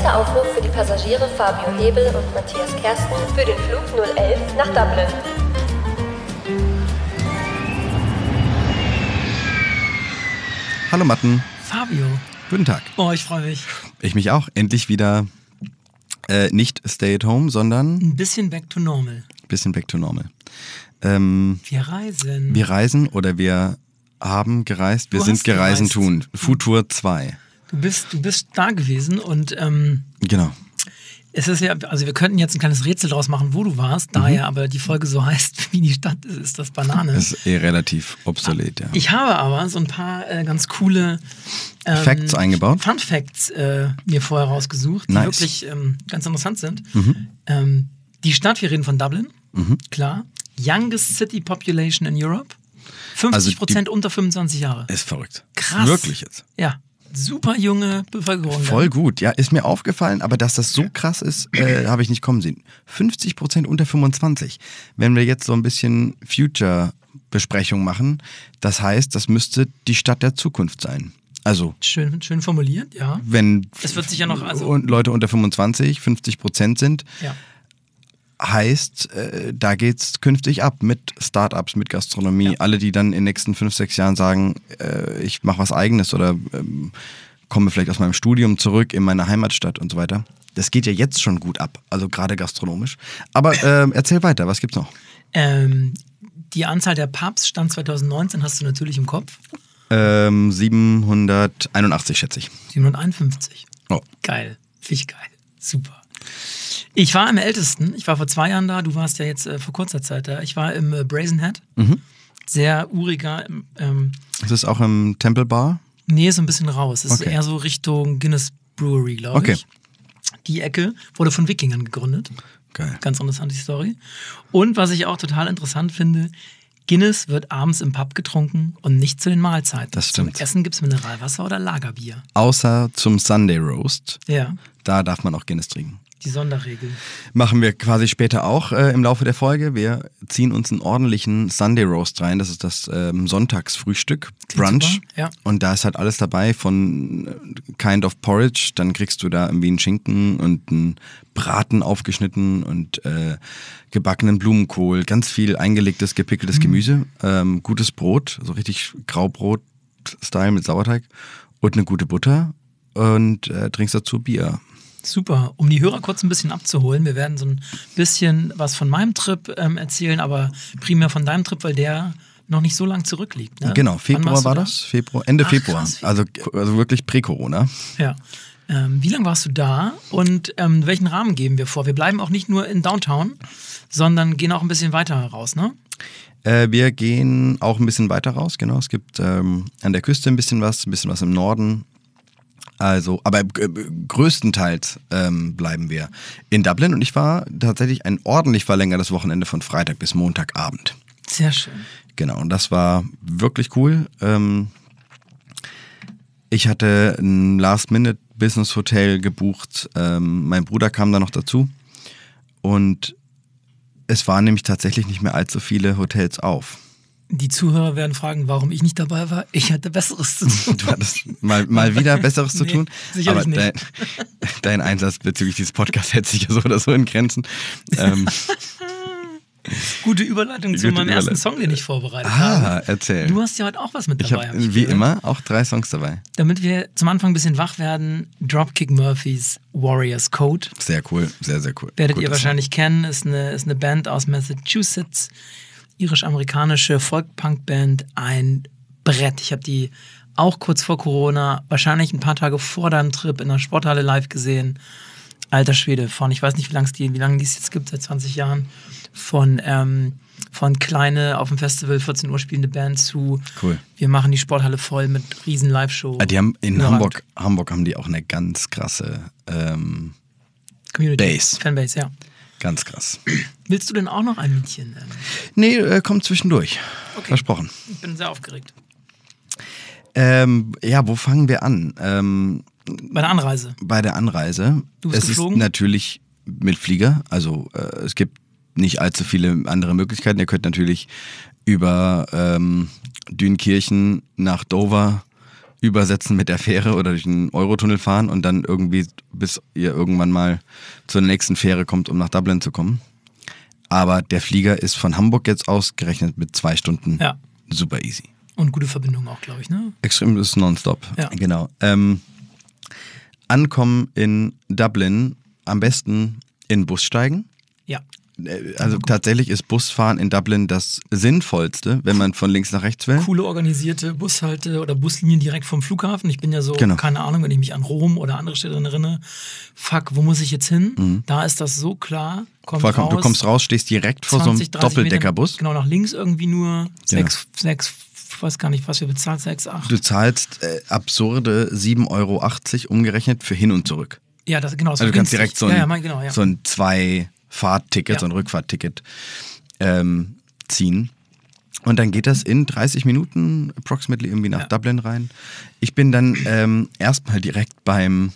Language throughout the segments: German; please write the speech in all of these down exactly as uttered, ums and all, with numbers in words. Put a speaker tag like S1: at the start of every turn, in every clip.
S1: Letzter Aufruf für die Passagiere Fabio Hebel und Matthias Kersten für den Flug null elf nach Dublin.
S2: Hallo Matten.
S3: Fabio.
S2: Guten Tag.
S3: Oh, ich freue mich.
S2: Ich mich auch. Endlich wieder äh, nicht stay at home, sondern...
S3: Ein bisschen back to normal.
S2: Ein bisschen back to normal. Ähm,
S3: wir reisen.
S2: Wir reisen oder wir haben gereist. Wir
S3: du
S2: sind gereisen
S3: gereist.
S2: tun. Futur zwei.
S3: Du bist, du bist da gewesen und ähm,
S2: genau.
S3: Es ist ja, also wir könnten jetzt ein kleines Rätsel draus machen, wo du warst, da mhm. ja aber die Folge so heißt, wie die Stadt ist, ist das Banane.
S2: Das ist eh relativ obsolet, ja.
S3: Ich habe aber so ein paar äh, ganz coole ähm,
S2: Facts eingebaut.
S3: Fun Facts äh, mir vorher rausgesucht, die
S2: nice.
S3: wirklich ähm, ganz interessant sind.
S2: Mhm.
S3: Ähm, die Stadt, wir reden von Dublin,
S2: mhm.
S3: klar. Youngest City Population in Europe. fünfzig Prozent also unter fünfundzwanzig Jahre.
S2: Ist verrückt.
S3: Krass.
S2: Wirklich jetzt.
S3: Ja. Super junge Bevölkerung.
S2: Voll gut, ja, ist mir aufgefallen, aber dass das so krass ist, äh, habe ich nicht kommen sehen. fünfzig Prozent unter fünfundzwanzig. Wenn wir jetzt so ein bisschen Future-Besprechung machen, das heißt, das müsste die Stadt der Zukunft sein. Also
S3: schön, schön formuliert, ja.
S2: Wenn
S3: es wird sich ja noch, also
S2: Leute unter fünfundzwanzig, fünfzig Prozent sind,
S3: ja.
S2: heißt, äh, da geht's künftig ab mit Startups, mit Gastronomie. Ja. Alle, die dann in den nächsten fünf, sechs Jahren sagen, äh, ich mache was Eigenes oder ähm, komme vielleicht aus meinem Studium zurück in meine Heimatstadt und so weiter. Das geht ja jetzt schon gut ab, also gerade gastronomisch. Aber äh, erzähl weiter, was gibt's noch?
S3: Ähm, die Anzahl der Pubs stand zwanzig neunzehn, hast du natürlich im Kopf?
S2: Ähm, siebenhunderteinundachtzig schätze ich.
S3: siebenhunderteinundfünfzig.
S2: Oh.
S3: Geil, finde ich geil, super. Ich war am ältesten, ich war vor zwei Jahren da, du warst ja jetzt äh, vor kurzer Zeit da. Ich war im äh, Brazen Head,
S2: mhm.
S3: sehr uriger. Ähm,
S2: ist es auch im Temple Bar?
S3: Nee, so ein bisschen raus. Es
S2: okay.
S3: ist eher so Richtung Guinness Brewery, glaube
S2: okay.
S3: ich. Die Ecke wurde von Wikingern gegründet.
S2: Geil.
S3: Ganz interessante Story. Und was ich auch total interessant finde, Guinness wird abends im Pub getrunken und nicht zu den Mahlzeiten.
S2: Das stimmt.
S3: Zum Essen gibt es Mineralwasser oder Lagerbier.
S2: Außer zum Sunday Roast.
S3: Ja.
S2: Da darf man auch Guinness trinken.
S3: Die Sonderregel.
S2: Machen wir quasi später auch äh, im Laufe der Folge. Wir ziehen uns einen ordentlichen Sunday Roast rein. Das ist das ähm, Sonntagsfrühstück, Brunch.
S3: Ja.
S2: Und da ist halt alles dabei von Kind of Porridge. Dann kriegst du da irgendwie einen Schinken und einen Braten aufgeschnitten und äh, gebackenen Blumenkohl. Ganz viel eingelegtes, gepickeltes mhm. Gemüse. Ähm, gutes Brot, so richtig Graubrot-Style mit Sauerteig. Und eine gute Butter. Und äh, trinkst dazu Bier.
S3: Super. Um die Hörer kurz ein bisschen abzuholen, wir werden so ein bisschen was von meinem Trip ähm, erzählen, aber primär von deinem Trip, weil der noch nicht so lang zurückliegt. Ne?
S2: Genau, Februar war da? das? Februar, Ende
S3: Ach,
S2: Februar.
S3: Krass,
S2: also, also wirklich prä-Corona.
S3: Ja. Ähm, wie lange warst du da und ähm, welchen Rahmen geben wir vor? Wir bleiben auch nicht nur in Downtown, sondern gehen auch ein bisschen weiter raus, ne?
S2: Äh, wir gehen auch ein bisschen weiter raus, genau. Es gibt ähm, an der Küste ein bisschen was, ein bisschen was im Norden. Also, aber äh, größtenteils ähm, bleiben wir in Dublin und ich war tatsächlich ein ordentlich verlängertes Wochenende von Freitag bis Montagabend.
S3: Sehr schön.
S2: Genau, und das war wirklich cool. Ähm, ich hatte ein Last-Minute-Business-Hotel gebucht. Ähm, mein Bruder kam da noch dazu und es waren nämlich tatsächlich nicht mehr allzu viele Hotels auf.
S3: Die Zuhörer werden fragen, warum ich nicht dabei war. Ich hatte Besseres zu tun.
S2: Du hattest mal, mal wieder Besseres zu
S3: nee,
S2: tun.
S3: Sicherlich
S2: aber
S3: nicht.
S2: Dein, dein Einsatz bezüglich dieses Podcasts hält sich ja so oder so in Grenzen. Ähm,
S3: Gute Überleitung
S2: Gute
S3: zu meinem
S2: Überleitung.
S3: ersten Song, den ich vorbereitet
S2: ah,
S3: habe.
S2: Ah, erzähl.
S3: Du hast ja heute auch was mit
S2: ich
S3: dabei.
S2: habe
S3: hab ich
S2: wie
S3: gehört.
S2: immer auch drei Songs dabei.
S3: Damit wir zum Anfang ein bisschen wach werden, Dropkick Murphys Warriors Code.
S2: Sehr cool, sehr, sehr cool.
S3: Werdet
S2: Gutes
S3: ihr wahrscheinlich Song. kennen, ist eine, ist eine Band aus Massachusetts. Irisch-amerikanische Folk-Punk-Band, ein Brett. Ich habe die auch kurz vor Corona, wahrscheinlich ein paar Tage vor deinem Trip in der Sporthalle live gesehen. Alter Schwede, von, ich weiß nicht, wie lange die, wie lange die es jetzt gibt, seit zwanzig Jahren. Von, ähm, von kleine auf dem Festival vierzehn Uhr spielende Band zu
S2: cool.
S3: Wir machen die Sporthalle voll mit riesen Live-Show.
S2: Ah, die haben in
S3: Überragend.
S2: Hamburg, Hamburg haben die auch eine ganz krasse ähm,
S3: Community.
S2: Base.
S3: Fanbase, ja.
S2: Ganz krass.
S3: Willst du denn auch noch ein Liedchen? Ähm?
S2: Nee, äh, kommt zwischendurch.
S3: Okay.
S2: Versprochen.
S3: Ich bin sehr aufgeregt.
S2: Ähm, ja, wo fangen wir an? Ähm,
S3: bei der Anreise.
S2: Bei der Anreise.
S3: Du bist
S2: es
S3: geflogen?
S2: ist natürlich mit Flieger. Also äh, es gibt nicht allzu viele andere Möglichkeiten. Ihr könnt natürlich über ähm, Dünkirchen nach Dover übersetzen mit der Fähre oder durch einen Eurotunnel fahren und dann irgendwie, bis ihr irgendwann mal zur nächsten Fähre kommt, um nach Dublin zu kommen. Aber der Flieger ist von Hamburg jetzt ausgerechnet mit zwei Stunden
S3: Ja.
S2: super easy.
S3: Und gute Verbindung auch, glaube ich, ne?
S2: Extrem ist nonstop.
S3: Ja.
S2: Genau. Ähm, ankommen in Dublin, am besten in den Bus steigen.
S3: Ja.
S2: Also tatsächlich ist Busfahren in Dublin das Sinnvollste, wenn man von links nach rechts will.
S3: Coole organisierte Bushalte oder Buslinien direkt vom Flughafen. Ich bin ja so,
S2: Genau.
S3: keine Ahnung, wenn ich mich an Rom oder andere Städte erinnere. Fuck, wo muss ich jetzt hin?
S2: Mhm.
S3: Da ist das so klar. Kommt
S2: Vollkommen.
S3: raus,
S2: Du kommst raus, stehst direkt vor so einem
S3: zwanzig, dreißig
S2: Doppeldeckerbus.
S3: Metern, genau, nach links irgendwie nur
S2: Ja.
S3: sechs, sechs, ich weiß gar nicht, was wir bezahlt, sechs, acht.
S2: Du zahlst äh, absurde sieben Euro achtzig umgerechnet für hin und zurück.
S3: Ja, das, genau. Das
S2: Also
S3: war
S2: du kannst
S3: günstig.
S2: direkt so ein,
S3: ja, ja, mein, genau, ja.
S2: so ein Zwei-Fahrtticket,
S3: Ja.
S2: so ein Rückfahrtticket ähm, ziehen. Und dann geht das in dreißig Minuten approximately irgendwie nach
S3: Ja.
S2: Dublin rein. Ich bin dann ähm, erstmal direkt beim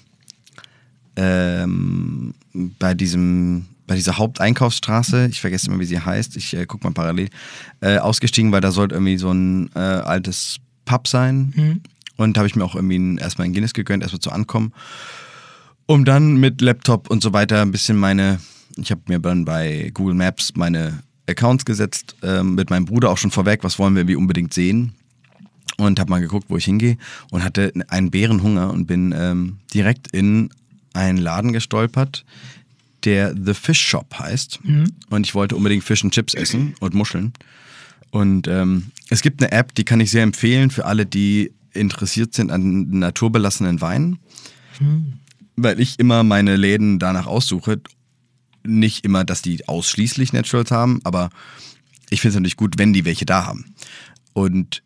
S2: ähm, bei diesem bei dieser Haupteinkaufsstraße, ich vergesse immer, wie sie heißt, ich äh, guck mal parallel, äh, ausgestiegen, weil da sollte irgendwie so ein äh, altes Pub sein.
S3: Mhm.
S2: Und da habe ich mir auch irgendwie ein, erstmal ein Guinness gegönnt, erstmal zu ankommen. Um dann mit Laptop und so weiter ein bisschen meine, ich habe mir dann bei Google Maps meine Accounts gesetzt, ähm, mit meinem Bruder auch schon vorweg, was wollen wir irgendwie unbedingt sehen. Und habe mal geguckt, wo ich hingehe und hatte einen Bärenhunger und bin ähm, direkt in einen Laden gestolpert, der The Fish Shop heißt.
S3: Mhm.
S2: Und ich wollte unbedingt Fish and Chips essen und Muscheln. Und ähm, es gibt eine App, die kann ich sehr empfehlen für alle, die interessiert sind an naturbelassenen Weinen.
S3: Mhm.
S2: Weil ich immer meine Läden danach aussuche. Nicht immer, dass die ausschließlich Naturals haben, aber ich finde es natürlich gut, wenn die welche da haben. Und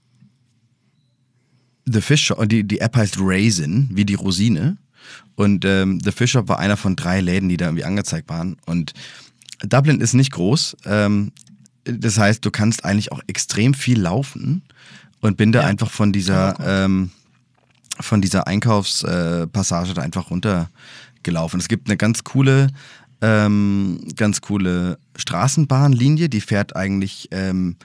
S2: The Fish Shop, die, die App heißt Raisin, wie die Rosine. Und ähm, The Fish Shop war einer von drei Läden, die da irgendwie angezeigt waren. Und Dublin ist nicht groß. Ähm, das heißt, du kannst eigentlich auch extrem viel laufen. Und bin da
S3: Ja.
S2: einfach von dieser, ähm, von dieser Einkaufspassage äh, da einfach runtergelaufen. Es gibt eine ganz coole, ähm, ganz coole Straßenbahnlinie, die fährt eigentlich ähm,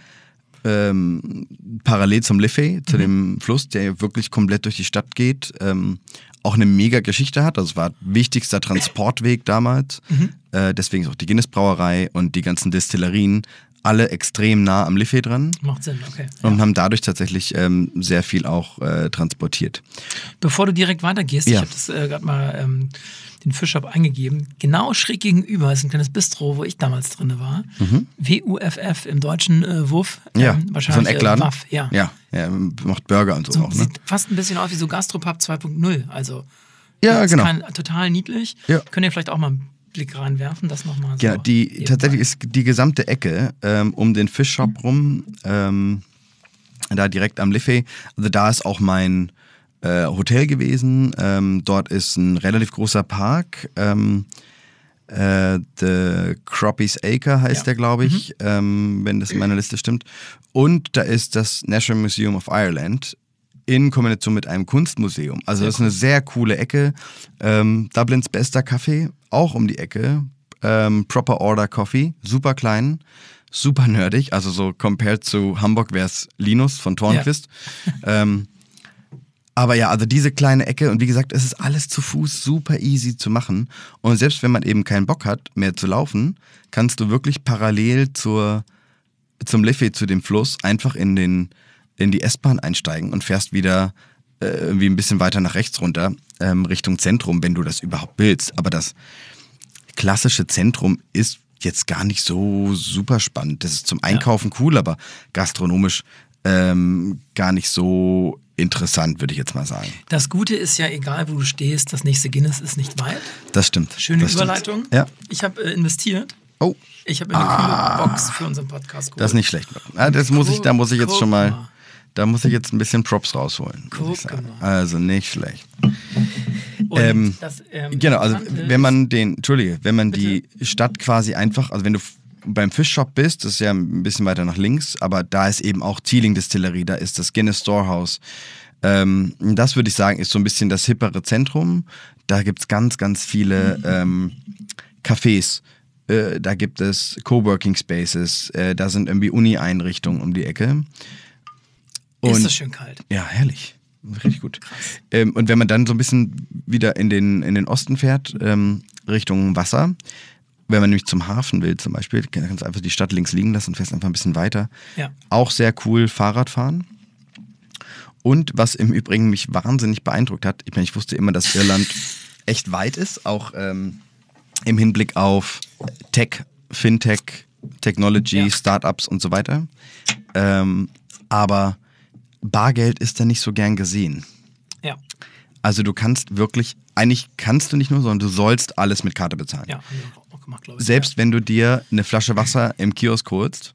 S2: ähm, parallel zum Liffey, zu
S3: Mhm.
S2: dem Fluss, der wirklich komplett durch die Stadt geht. Ähm, auch eine mega Geschichte hat. Also es war wichtigster Transportweg damals.
S3: Mhm.
S2: Äh, deswegen ist auch die Guinness-Brauerei und die ganzen Destillerien alle extrem nah am Liffey dran.
S3: Macht Sinn, okay.
S2: Und
S3: Ja.
S2: haben dadurch tatsächlich ähm, sehr viel auch äh, transportiert.
S3: Bevor du direkt weitergehst,
S2: Ja.
S3: ich habe das äh, gerade mal ähm, den Fischshop eingegeben. Genau schräg gegenüber ist ein kleines Bistro, wo ich damals drin war. W U F F im deutschen äh, Wuff.
S2: Mhm. Ja,
S3: ähm,
S2: so
S3: wahrscheinlich
S2: ein Eckladen.
S3: Äh, Waff, ja.
S2: Ja, ja, macht Burger und so,
S3: So,
S2: auch, ne?
S3: sieht fast ein bisschen aus wie so Gastropub zwei Punkt null. Also
S2: Ja,
S3: ist
S2: genau.
S3: kein, total niedlich.
S2: Ja.
S3: Könnt ihr vielleicht auch mal einen Blick reinwerfen, das nochmal so.
S2: Ja, die,
S3: nebenbei.
S2: tatsächlich ist die gesamte Ecke ähm, um den Fischshop rum, ähm, da direkt am Liffey, also da ist auch mein äh, Hotel gewesen. Ähm, dort ist ein relativ großer Park. Ähm, äh, The Croppies Acre heißt
S3: Ja.
S2: der, glaube ich, ähm, wenn das in meiner Liste stimmt. Und da ist das National Museum of Ireland in Kombination mit einem Kunstmuseum. Also das ist eine sehr coole Ecke. Ähm, Dublins bester Kaffee, auch um die Ecke. Ähm, Proper Order Coffee, super klein, super nerdig. Also so compared zu Hamburg wäre es Linus von Tornquist. ähm, aber ja, also diese kleine Ecke und wie gesagt, es ist alles zu Fuß super easy zu machen. Und selbst wenn man eben keinen Bock hat, mehr zu laufen, kannst du wirklich parallel zur, zum Liffey, zu dem Fluss, einfach in den in die S-Bahn einsteigen und fährst wieder äh, irgendwie ein bisschen weiter nach rechts runter, ähm, Richtung Zentrum, wenn du das überhaupt willst. Aber das klassische Zentrum ist jetzt gar nicht so super spannend. Das ist zum Einkaufen cool, aber gastronomisch ähm, gar nicht so interessant, würde ich jetzt mal sagen.
S3: Das Gute ist ja, egal wo du stehst, das nächste Guinness ist nicht weit.
S2: Das stimmt.
S3: Schöne
S2: das
S3: Überleitung.
S2: Stimmt. Ja.
S3: Ich habe äh, investiert.
S2: Oh,
S3: Ich habe eine
S2: Ah.
S3: coole Box für unseren Podcast geholt.
S2: das ist nicht schlecht. Ah, das muss ich, da muss ich jetzt
S3: Guck
S2: schon mal,
S3: mal.
S2: da muss ich jetzt ein bisschen Props rausholen. Muss
S3: Guck
S2: ich sagen.
S3: mal.
S2: Also nicht schlecht.
S3: Und
S2: Ähm,
S3: das, ähm,
S2: Genau, also
S3: Interessante
S2: wenn
S3: ist-
S2: man den, Entschuldige, wenn man die Stadt quasi einfach, also wenn du f- beim Fischshop bist, das ist ja ein bisschen weiter nach links, aber da ist eben auch Teeling Distillerie, da ist das Guinness Storehouse. Ähm, das würde ich sagen, ist so ein bisschen das hippere Zentrum. Da gibt es ganz, ganz viele ähm, Cafés. Äh, da gibt es Coworking Spaces. Äh, da sind irgendwie Uni-Einrichtungen um die Ecke.
S3: ist
S2: Und-
S3: das schön kalt.
S2: Ja, herrlich. richtig gut. Ähm, und wenn man dann so ein bisschen wieder in den, in den Osten fährt, ähm, Richtung Wasser, wenn man nämlich zum Hafen will zum Beispiel, kannst du einfach die Stadt links liegen lassen und fährst einfach ein bisschen weiter.
S3: Ja.
S2: Auch sehr cool Fahrradfahren. Und was im Übrigen mich wahnsinnig beeindruckt hat, ich meine, ich wusste immer, dass Irland echt weit ist, auch ähm, im Hinblick auf Tech, Fintech, Technology,
S3: Ja.
S2: Startups und so weiter. Ähm, aber Bargeld ist da nicht so gern gesehen.
S3: Ja,
S2: Also du kannst wirklich, eigentlich kannst du nicht nur, sondern du sollst alles mit Karte bezahlen.
S3: ja, haben wir auch gemacht, glaube ich.
S2: Selbst wenn du dir eine Flasche Wasser im Kiosk holst,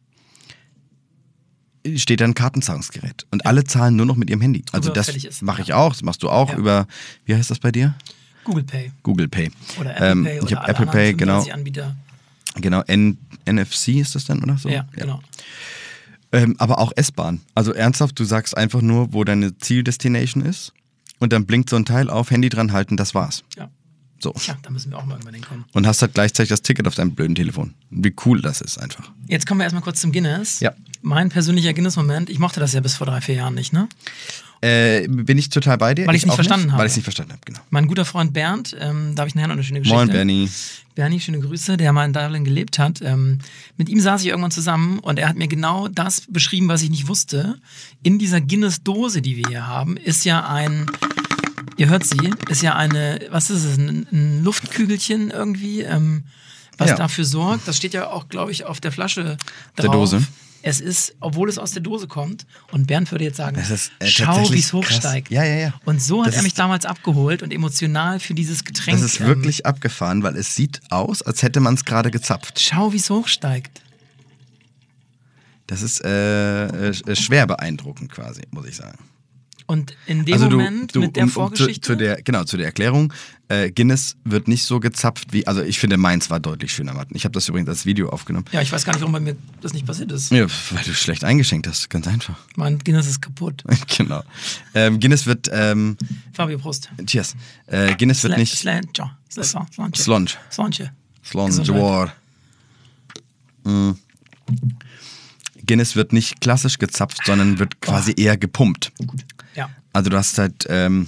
S2: steht da ein Kartenzahlungsgerät. Und alle zahlen nur noch mit ihrem Handy. Also das
S3: Überfällig ist.
S2: mache ich
S3: Ja.
S2: auch, das machst du auch
S3: Ja.
S2: über, wie heißt das bei dir?
S3: Google Pay
S2: Google Pay.
S3: oder Apple
S2: Ähm,
S3: Pay
S2: ich
S3: oder
S2: habe
S3: alle
S2: Apple
S3: anderen
S2: Pay, genau.
S3: fünfunddreißig Anbieter.
S2: Genau, N N F C ist das dann oder so?
S3: Ja, genau.
S2: Ähm, aber auch S-Bahn. Also ernsthaft, du sagst einfach nur, wo deine Zieldestination ist und dann blinkt so ein Teil auf, Handy dran halten, das war's.
S3: Ja.
S2: So.
S3: Tja, da müssen wir auch mal irgendwann hinkommen.
S2: Und hast halt gleichzeitig das Ticket auf deinem blöden Telefon. Wie cool das ist einfach.
S3: Jetzt kommen wir erstmal kurz zum Guinness.
S2: Ja.
S3: Mein persönlicher Guinness-Moment, ich mochte das ja bis vor drei, vier Jahren nicht, ne?
S2: Äh, bin ich total bei dir?
S3: Weil ich's nicht
S2: auch
S3: verstanden habe.
S2: Weil ich es nicht verstanden habe, genau.
S3: Mein guter Freund Bernd, ähm, da habe ich nachher noch eine schöne Geschichte.
S2: Moin, Bernie.
S3: Bernie, schöne Grüße, der mal in Dublin gelebt hat. Ähm, mit ihm saß ich irgendwann zusammen und er hat mir genau das beschrieben, was ich nicht wusste. In dieser Guinness-Dose, die wir hier haben, ist ja ein, ihr hört sie, ist ja eine, was ist es, ein, ein Luftkügelchen irgendwie, ähm, was
S2: Ja.
S3: dafür sorgt. Das steht ja auch, glaube ich, auf der Flasche drauf.
S2: Der Dose.
S3: Es ist, obwohl es aus der Dose kommt, und Bernd würde jetzt sagen,
S2: Das ist, äh,
S3: schau,
S2: tatsächlich
S3: wie es
S2: krass.
S3: hochsteigt.
S2: Ja, ja, ja.
S3: Und so hat
S2: Das
S3: er mich
S2: ist-
S3: damals abgeholt und emotional für dieses Getränk.
S2: Das ist
S3: ähm,
S2: wirklich abgefahren, weil es sieht aus, als hätte man es gerade gezapft.
S3: Schau, wie es hochsteigt.
S2: Das ist äh, äh, schwer beeindruckend quasi, muss ich sagen.
S3: Und in dem
S2: Also du,
S3: Moment
S2: du
S3: mit der
S2: um, um, zu,
S3: Vorgeschichte.
S2: zu der, genau, zu der Erklärung, äh, Guinness wird nicht so gezapft wie, also ich finde meins war deutlich schöner, Martin. Ich habe das übrigens als Video aufgenommen.
S3: ja, ich weiß gar nicht, warum bei mir das nicht passiert ist.
S2: Ja, weil du schlecht eingeschenkt hast, ganz einfach.
S3: Mein Guinness ist kaputt.
S2: Genau. Ähm, Guinness wird, ähm,
S3: Fabio, Prost.
S2: cheers, äh, Guinness wird
S3: Sla-
S2: nicht,
S3: Slange. Slange.
S2: Slonge.
S3: Slange.
S2: Slonge,
S3: Gesundheit.
S2: war. Mm. Guinness wird nicht klassisch gezapft, sondern wird quasi eher gepumpt.
S3: Ja.
S2: Also du hast halt, ähm,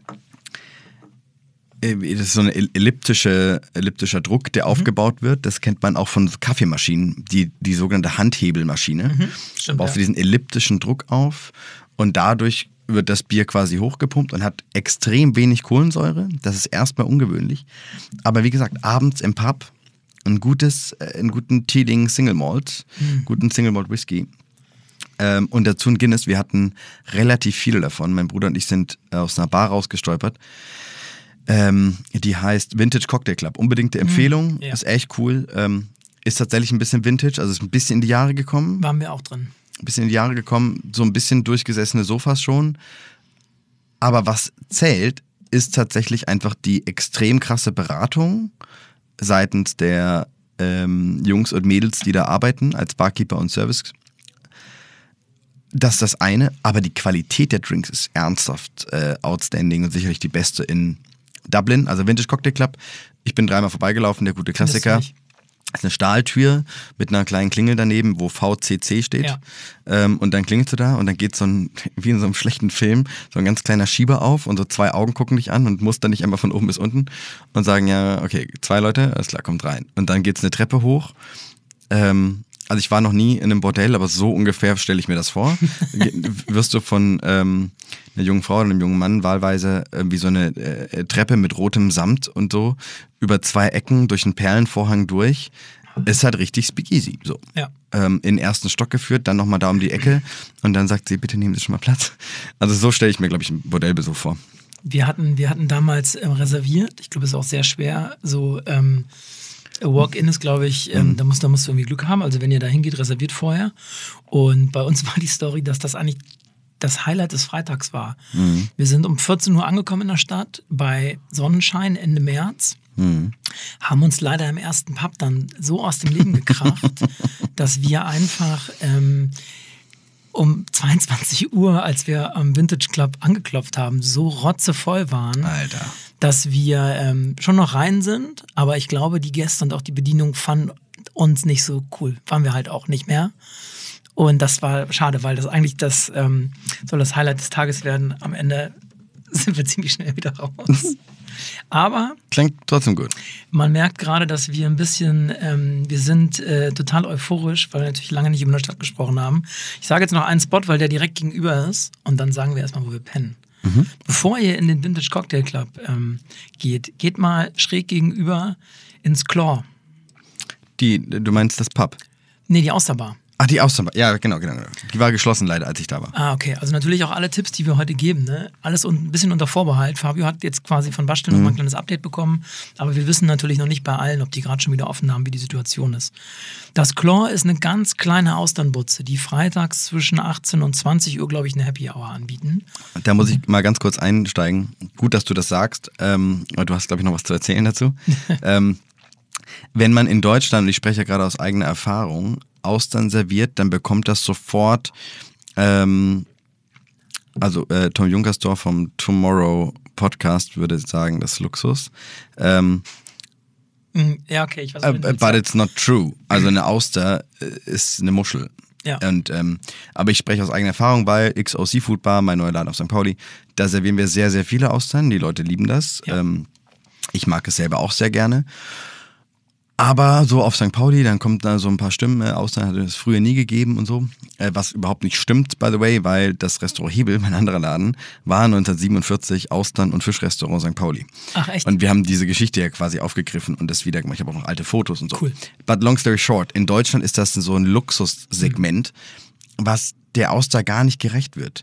S2: äh, das ist so ein elliptische, elliptischer Druck, der aufgebaut wird. Das kennt man auch von Kaffeemaschinen, die, die sogenannte Handhebelmaschine.
S3: Mhm. Stimmt,
S2: Baust
S3: ja.
S2: du diesen elliptischen Druck auf und dadurch wird das Bier quasi hochgepumpt und hat extrem wenig Kohlensäure. Das ist erstmal ungewöhnlich. Aber wie gesagt, abends im Pub ein gutes, äh, einen guten Teeling Single Malt,
S3: Mhm.
S2: guten Single Malt Whisky. Ähm, und dazu ein Guinness. Wir hatten relativ viele davon. Mein Bruder und ich sind aus einer Bar rausgestolpert. Ähm, die heißt Vintage Cocktail Club. Unbedingte Empfehlung.
S3: ja.
S2: Ist echt cool. Ähm, ist tatsächlich ein bisschen Vintage. Also ist ein bisschen in die Jahre gekommen.
S3: Waren wir auch drin.
S2: Ein bisschen in die Jahre gekommen. So ein bisschen durchgesessene Sofas schon. Aber was zählt, ist tatsächlich einfach die extrem krasse Beratung seitens der ähm, Jungs und Mädels, die da arbeiten als Barkeeper und Service. Das ist das eine, aber die Qualität der Drinks ist ernsthaft äh, outstanding und sicherlich die beste in Dublin, also Vintage Cocktail Club. Ich bin dreimal vorbeigelaufen, der gute
S3: Findest du
S2: Klassiker.
S3: nicht?
S2: Das ist eine Stahltür mit einer kleinen Klingel daneben, wo V C C steht.
S3: Ja.
S2: Ähm, und dann klingelst du da und dann geht so ein, wie in so einem schlechten Film, so ein ganz kleiner Schieber auf und so zwei Augen gucken dich an und musst dann nicht einmal von oben bis unten und sagen, ja, okay, zwei Leute, alles klar, kommt rein. Und dann geht's eine Treppe hoch. Ähm, also ich war noch nie in einem Bordell, aber so ungefähr stelle ich mir das vor. Wirst du von ähm, einer jungen Frau oder einem jungen Mann wahlweise äh, wie so eine äh, Treppe mit rotem Samt und so über zwei Ecken durch einen Perlenvorhang durch. Ist halt richtig speakeasy. So.
S3: Ja.
S2: Ähm, in den ersten Stock geführt, dann nochmal da um die Ecke und dann sagt sie, bitte nehmen Sie schon mal Platz. Also so stelle ich mir, glaube ich, einen Bordellbesuch vor.
S3: Wir hatten, wir hatten damals ähm, reserviert. Ich glaube, es ist auch sehr schwer. So, ähm, Walk-in ist, glaube ich, ähm,
S2: Mhm.
S3: da, musst, da musst du irgendwie Glück haben. Also wenn ihr da hingeht, reserviert vorher. Und bei uns war die Story, dass das eigentlich das Highlight des Freitags war.
S2: Mhm.
S3: Wir sind um vierzehn Uhr angekommen in der Stadt bei Sonnenschein Ende März.
S2: Mhm.
S3: Haben uns leider im ersten Pub dann so aus dem Leben gekracht, dass wir einfach ähm, um zweiundzwanzig Uhr, als wir am Vintage Club angeklopft haben, so rotzevoll waren,
S2: Alter.
S3: dass wir ähm, schon noch rein sind, aber ich glaube, die Gäste und auch die Bedienung fanden uns nicht so cool. Waren wir halt auch nicht mehr. Und das war schade, weil das eigentlich das ähm, soll das Highlight des Tages werden. Am Ende sind wir ziemlich schnell wieder raus. Aber
S2: klingt trotzdem gut.
S3: Man merkt gerade, dass wir ein bisschen, ähm, wir sind äh, total euphorisch, weil wir natürlich lange nicht über eine Stadt gesprochen haben. Ich sage jetzt noch einen Spot, weil der direkt gegenüber ist und dann sagen wir erstmal, wo wir pennen. Mhm. Bevor ihr in den Vintage Cocktail Club ähm, geht, geht mal schräg gegenüber ins Claw.
S2: Die, du meinst das Pub?
S3: Nee, die Austerbar.
S2: Ach, die Austerbar. Ja, genau, genau, genau. Die war geschlossen leider, als ich da war.
S3: Ah, okay. Also natürlich auch alle Tipps, die wir heute geben, ne? Alles un- ein bisschen unter Vorbehalt. Fabio hat jetzt quasi von Basteln mhm. noch mal ein kleines Update bekommen, aber wir wissen natürlich noch nicht bei allen, ob die gerade schon wieder offen haben, wie die Situation ist. Das Claw ist eine ganz kleine Austernbutze, die freitags zwischen achtzehn und zwanzig Uhr, glaube ich, eine Happy Hour anbieten.
S2: Da muss ich mal ganz kurz einsteigen. Gut, dass du das sagst. Ähm, du hast, glaube ich, noch was zu erzählen dazu. ähm, wenn man in Deutschland, und ich spreche ja gerade aus eigener Erfahrung, Austern serviert, dann bekommt das sofort, ähm, also äh, Tom Junkersdorf vom Tomorrow Podcast würde sagen, das ist Luxus. Ähm,
S3: ja, okay, ich weiß
S2: uh, But sagen. It's not true. Also eine Auster ist eine Muschel.
S3: Ja.
S2: Und, ähm, aber ich spreche aus eigener Erfahrung, bei X O Seafood Bar, mein neuer Laden auf Sankt Pauli, da servieren wir sehr, sehr viele Austern. Die Leute lieben das.
S3: Ja.
S2: Ähm, ich mag es selber auch sehr gerne. Aber so auf Sankt Pauli, dann kommt da so ein paar Stimmen, äh, Austern hat es früher nie gegeben und so, äh, was überhaupt nicht stimmt, by the way, weil das Restaurant Hebel, mein anderer Laden, war neunzehnhundertsiebenundvierzig Austern- und Fischrestaurant Sankt Pauli.
S3: Ach echt?
S2: Und wir haben diese Geschichte ja quasi aufgegriffen und das wieder gemacht. Ich habe auch noch alte Fotos und so.
S3: Cool.
S2: But long story short, in Deutschland ist das so ein Luxussegment, mhm. was der Auster gar nicht gerecht wird.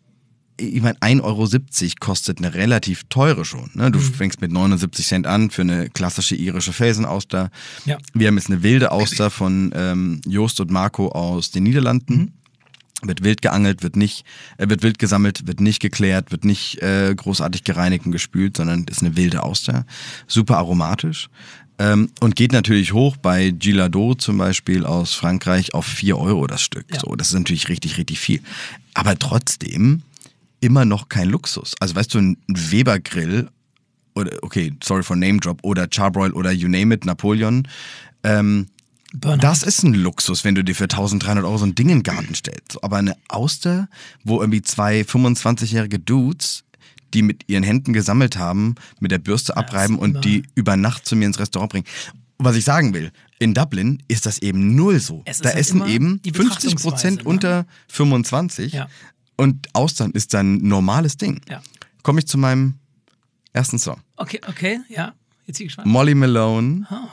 S2: Ich meine, ein Euro siebzig kostet eine relativ teure schon. Ne? Du mhm. fängst mit neunundsiebzig Cent an für eine klassische irische Felsenauster.
S3: Ja.
S2: Wir haben jetzt eine wilde Auster von ähm, Joost und Marco aus den Niederlanden. Mhm. Wird wild geangelt, wird nicht, äh, wird wild gesammelt, wird nicht geklärt, wird nicht äh, großartig gereinigt und gespült, sondern ist eine wilde Auster. Super aromatisch. Ähm, und geht natürlich hoch bei Gilado zum Beispiel aus Frankreich auf vier Euro das Stück.
S3: Ja.
S2: So, das ist natürlich richtig, richtig viel. Aber trotzdem immer noch kein Luxus. Also weißt du, ein Weber-Grill oder, okay, sorry for Name Drop, oder Charbroil oder you name it, Napoleon, ähm, das ist ein Luxus, wenn du dir für eintausenddreihundert Euro so ein Ding in den Garten stellst. Aber eine Auster, wo irgendwie zwei fünfundzwanzigjährige Dudes, die mit ihren Händen gesammelt haben, mit der Bürste abreiben und die über Nacht zu mir ins Restaurant bringen. Was ich sagen will, in Dublin ist das eben null so.
S3: Es ist
S2: da
S3: halt
S2: essen eben fünfzig Prozent
S3: ne?
S2: unter fünfundzwanzig.
S3: Ja.
S2: Und Austern ist dann ein normales Ding.
S3: Ja.
S2: Komme ich zu meinem ersten Song.
S3: Okay, okay, ja. Jetzt bin ich gespannt.
S2: Molly Malone.
S3: Oh,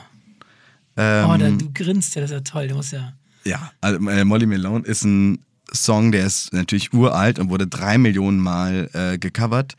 S2: Ähm,
S3: oh da, du grinst ja, das ist ja toll. Du musst ja.
S2: Ja, also, äh, Molly Malone ist ein Song, der ist natürlich uralt und wurde drei Millionen Mal äh, gecovert.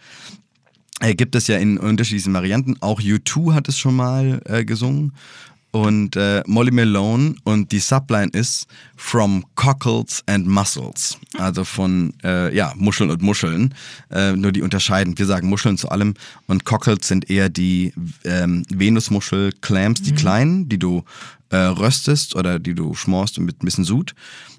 S2: Äh, gibt es ja in unterschiedlichen Varianten. Auch U zwei hat es schon mal äh, gesungen. Und äh, Molly Malone und die Subline ist From Cockles and Mussels. Also von äh, ja, Muscheln und Muscheln. Äh, nur die unterscheiden. Wir sagen Muscheln zu allem. Und Cockles sind eher die ähm, Venusmuschel-Clams, die mhm. kleinen, die du äh, röstest oder die du schmorst mit ein bisschen Sud.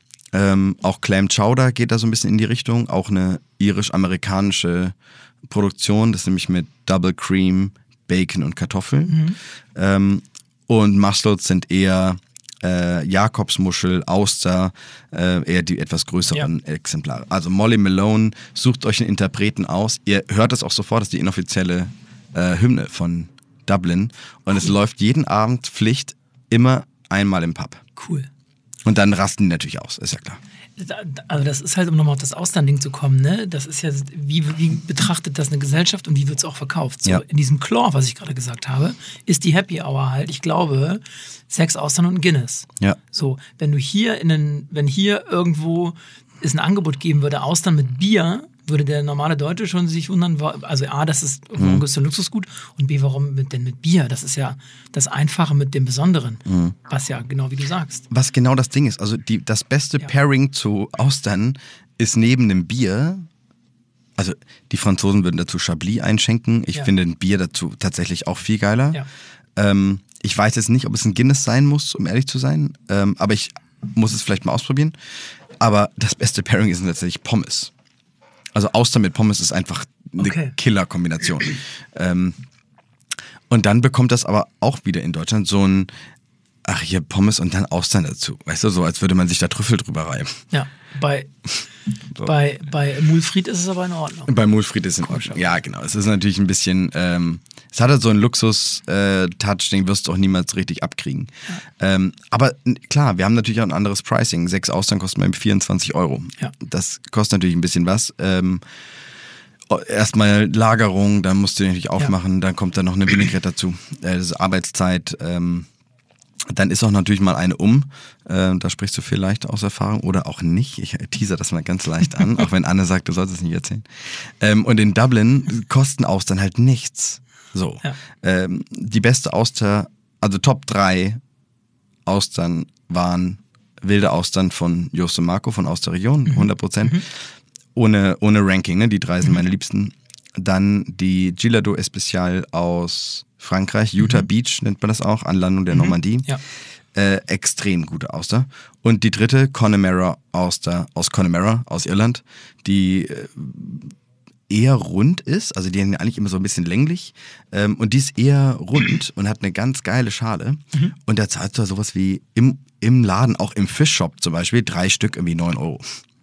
S2: Ähm, auch Clam Chowder geht da so ein bisschen in die Richtung. Auch eine irisch-amerikanische Produktion. Das ist nämlich mit Double Cream, Bacon und Kartoffeln. Mhm. Ähm, Und Mussels sind eher äh, Jakobsmuschel, Auster, äh, eher die etwas größeren ja. Exemplare. Also Molly Malone, sucht euch einen Interpreten aus. Ihr hört es auch sofort, das ist die inoffizielle äh, Hymne von Dublin. Und cool. Es läuft jeden Abend Pflicht immer einmal im Pub.
S3: Cool.
S2: Und dann rasten die natürlich aus, ist ja klar.
S3: Also das ist halt, um nochmal auf das Austern-Ding zu kommen, ne? Das ist ja, wie, wie betrachtet das eine Gesellschaft und wie wird es auch verkauft? So,
S2: ja.
S3: In diesem Claw, was ich gerade gesagt habe, ist die Happy Hour halt, ich glaube, sechs Austern und ein Guinness.
S2: Ja.
S3: So, wenn du hier in den, wenn hier irgendwo es ein Angebot geben würde, Austern mit Bier, würde der normale Deutsche schon sich wundern, also A, das ist warum
S2: mhm.
S3: ist ein Luxusgut und B, warum mit, denn mit Bier? Das ist ja das Einfache mit dem Besonderen, mhm. was ja genau wie du sagst.
S2: Was genau das Ding ist, also die, das beste ja. Pairing zu Austern ist neben dem Bier, also die Franzosen würden dazu Chablis einschenken, ich
S3: ja.
S2: finde ein Bier dazu tatsächlich auch viel geiler.
S3: Ja.
S2: Ähm, ich weiß jetzt nicht, ob es ein Guinness sein muss, um ehrlich zu sein, ähm, aber ich muss es vielleicht mal ausprobieren. Aber das beste Pairing ist tatsächlich Pommes. Also Austern mit Pommes ist einfach eine
S3: okay.
S2: Killer-Kombination. ähm, und dann bekommt das aber auch wieder in Deutschland so ein ach hier Pommes und dann Austern dazu. Weißt du, so als würde man sich da Trüffel drüber reiben.
S3: Ja, bei,
S2: So.
S3: bei, bei Mulfried ist es aber in Ordnung.
S2: Bei Mulfried ist es in Ordnung. Ja, genau. Es ist natürlich ein bisschen, ähm, es hat halt so einen Luxus-Touch, den wirst du auch niemals richtig abkriegen. Ja. Ähm, aber n- klar, wir haben natürlich auch ein anderes Pricing. Sechs Austern kosten bei vierundzwanzig Euro.
S3: Ja.
S2: Das kostet natürlich ein bisschen was. Ähm, Erstmal Lagerung, dann musst du die natürlich aufmachen, ja. Dann kommt dann noch eine Vinaigrette dazu. Äh, das ist Arbeitszeit. Ähm, dann ist auch natürlich mal eine um. Äh, da sprichst du vielleicht aus Erfahrung oder auch nicht. Ich teaser das mal ganz leicht an, auch wenn Anne sagt, du sollst es nicht erzählen. Ähm, und in Dublin kosten Austern halt nichts. So. Ja. Ähm, die beste Auster, also Top drei Austern waren wilde Austern von Jost und Marco von Austerregion, hundert Prozent. Mhm. Ohne, ohne Ranking, ne? Die drei sind mhm. meine Liebsten. Dann die Gillardeau Especial aus Frankreich, Utah mhm. Beach nennt man das auch, Anlandung der mhm. Normandie. Ja. Äh, extrem gute Auster. Und die dritte, Connemara Auster aus Connemara, aus Irland, die äh, eher rund ist, also die sind eigentlich immer so ein bisschen länglich. Ähm, und die ist eher rund und hat eine ganz geile Schale. Mhm. Und da zahlst du sowas wie im, im Laden, auch im Fischshop zum Beispiel, drei Stück irgendwie neun Euro.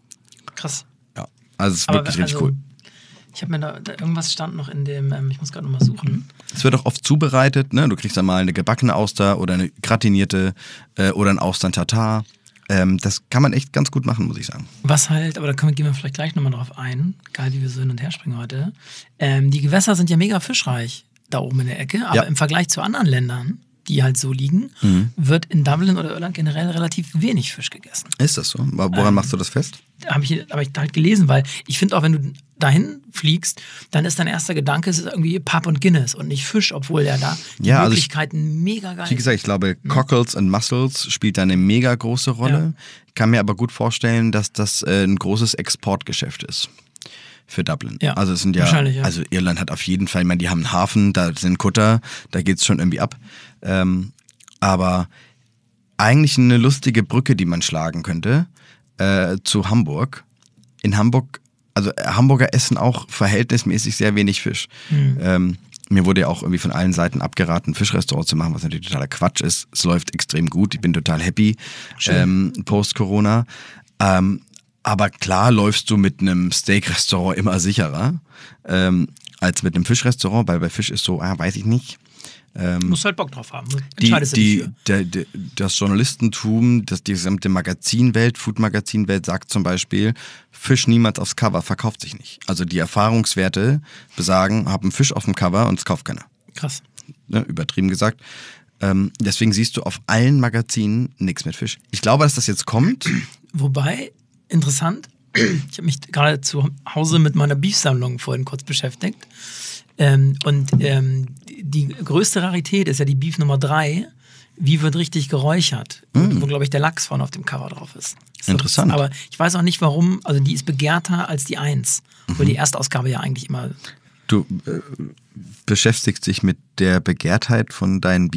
S3: Krass.
S2: Also es ist
S3: aber,
S2: wirklich richtig
S3: also,
S2: cool.
S3: Ich habe mir da, da, irgendwas stand noch in dem, ähm, ich muss gerade nochmal suchen.
S2: Es wird auch oft zubereitet, ne? Du kriegst dann mal eine gebackene Auster oder eine gratinierte äh, oder ein Austern-Tatar. Ähm, das kann man echt ganz gut machen, muss ich sagen.
S3: Was halt, aber da können wir, gehen wir vielleicht gleich nochmal drauf ein, geil, wie wir so hin und her springen heute. Ähm, die Gewässer sind ja mega fischreich da oben in der Ecke, aber ja. im Vergleich zu anderen Ländern, die halt so liegen, mhm. wird in Dublin oder Irland generell relativ wenig Fisch gegessen.
S2: Ist das so? Woran ähm, machst du das fest?
S3: Habe ich, hab ich halt gelesen, weil ich finde auch, wenn du dahin fliegst, dann ist dein erster Gedanke, es ist irgendwie Pub und Guinness und nicht Fisch, obwohl der da die
S2: ja,
S3: Möglichkeiten
S2: also ich,
S3: mega geil
S2: Wie gesagt, ich glaube, mhm. Cockles und Mussels spielt da eine mega große Rolle. Ja. Ich kann mir aber gut vorstellen, dass das äh, ein großes Exportgeschäft ist. Für Dublin. Ja, also es sind ja, ja, also Irland hat auf jeden Fall, ich meine, die haben einen Hafen, da sind Kutter, da geht's schon irgendwie ab. Ähm, aber eigentlich eine lustige Brücke, die man schlagen könnte, äh, zu Hamburg. In Hamburg, also Hamburger essen auch verhältnismäßig sehr wenig Fisch. Mhm. Ähm, mir wurde ja auch irgendwie von allen Seiten abgeraten, ein Fischrestaurant zu machen, was natürlich totaler Quatsch ist. Es läuft extrem gut, ich bin total happy, ähm, post-Corona. Ähm, Aber klar läufst du mit einem Steak-Restaurant immer sicherer ähm, als mit einem Fischrestaurant, weil bei Fisch ist so, ah, weiß ich nicht. Ähm,
S3: du musst halt Bock drauf haben.
S2: Die, die, der, der, das Journalistentum, das, die gesamte Magazinwelt, Food-Magazinwelt sagt zum Beispiel, Fisch niemals aufs Cover, verkauft sich nicht. Also die Erfahrungswerte besagen, hab einen Fisch auf dem Cover und es kauft keiner.
S3: Krass.
S2: Ne, übertrieben gesagt. Ähm, deswegen siehst du auf allen Magazinen nichts mit Fisch. Ich glaube, dass das jetzt kommt.
S3: Wobei... Interessant. Ich habe mich gerade zu Hause mit meiner Beef-Sammlung vorhin kurz beschäftigt. Ähm, und ähm, die größte Rarität ist ja die Beef Nummer drei. Wie wird richtig geräuchert? Mm. Wo, glaube ich, der Lachs vorne auf dem Cover drauf ist. So,
S2: interessant.
S3: Aber ich weiß auch nicht, warum. Also die ist begehrter als die eins. Mhm. Obwohl die Erstausgabe ja eigentlich immer...
S2: Du äh, beschäftigst dich mit der Begehrtheit von deinen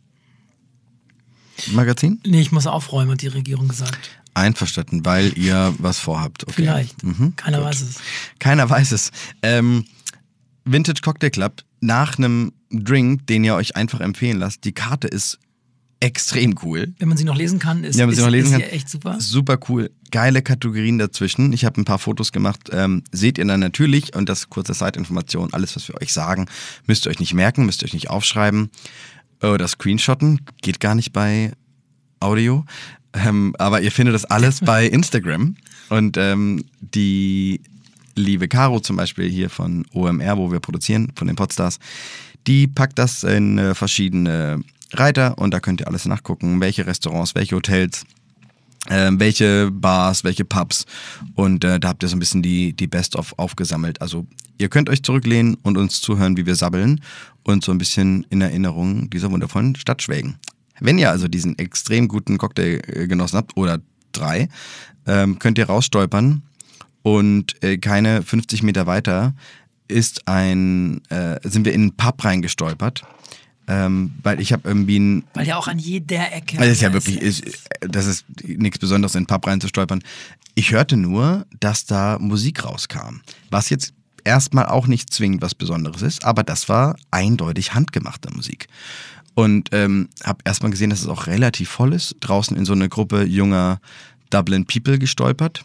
S2: Beef-Magazin?
S3: Nee, ich muss aufräumen, hat die Regierung gesagt.
S2: Einverstanden, weil ihr was vorhabt. Okay.
S3: Vielleicht. Mhm, Keiner gut. weiß es.
S2: Keiner weiß es. Ähm, Vintage Cocktail Club, nach einem Drink, den ihr euch einfach empfehlen lasst, die Karte ist extrem cool.
S3: Wenn man sie noch lesen kann, ist,
S2: ja,
S3: ist,
S2: noch lesen
S3: ist
S2: kann,
S3: echt super.
S2: Super cool. Geile Kategorien dazwischen. Ich habe ein paar Fotos gemacht. Ähm, seht ihr dann natürlich, und das kurze Side-Information, alles, was wir euch sagen, müsst ihr euch nicht merken, müsst ihr euch nicht aufschreiben oder screenshotten. Geht gar nicht bei Audio. Ähm, aber ihr findet das alles bei Instagram. Und ähm, die liebe Caro zum Beispiel hier von O M R, wo wir produzieren, von den Podstars, die packt das in äh, verschiedene Reiter und da könnt ihr alles nachgucken, welche Restaurants, welche Hotels, äh, welche Bars, welche Pubs. Und äh, da habt ihr so ein bisschen die, die Best-of aufgesammelt. Also ihr könnt euch zurücklehnen und uns zuhören, wie wir sabbeln und so ein bisschen in Erinnerung dieser wundervollen Stadt schwelgen. Wenn ihr also diesen extrem guten Cocktail genossen habt, oder drei, ähm, könnt ihr rausstolpern und äh, keine fünfzig Meter weiter ist ein, äh, sind wir in einen Pub reingestolpert, ähm, weil ich habe irgendwie ein...
S3: Weil ja auch an jeder Ecke...
S2: Weil es ja wirklich ist, das ist nichts Besonderes, in einen Pub reinzustolpern. Ich hörte nur, dass da Musik rauskam, was jetzt erstmal auch nicht zwingend was Besonderes ist, aber das war eindeutig handgemachte Musik. Und ähm, habe erstmal gesehen, dass es auch relativ voll ist. Draußen in so eine Gruppe junger Dublin People gestolpert,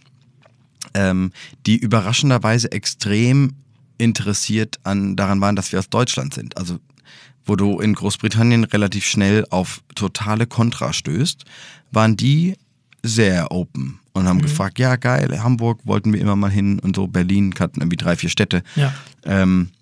S2: ähm, die überraschenderweise extrem interessiert an, daran waren, dass wir aus Deutschland sind. Also wo du in Großbritannien relativ schnell auf totale Kontra stößt, waren die sehr open und haben mhm. gefragt, ja geil, Hamburg wollten wir immer mal hin und so, Berlin hatten irgendwie drei, vier Städte.
S3: Ja.
S2: Ähm,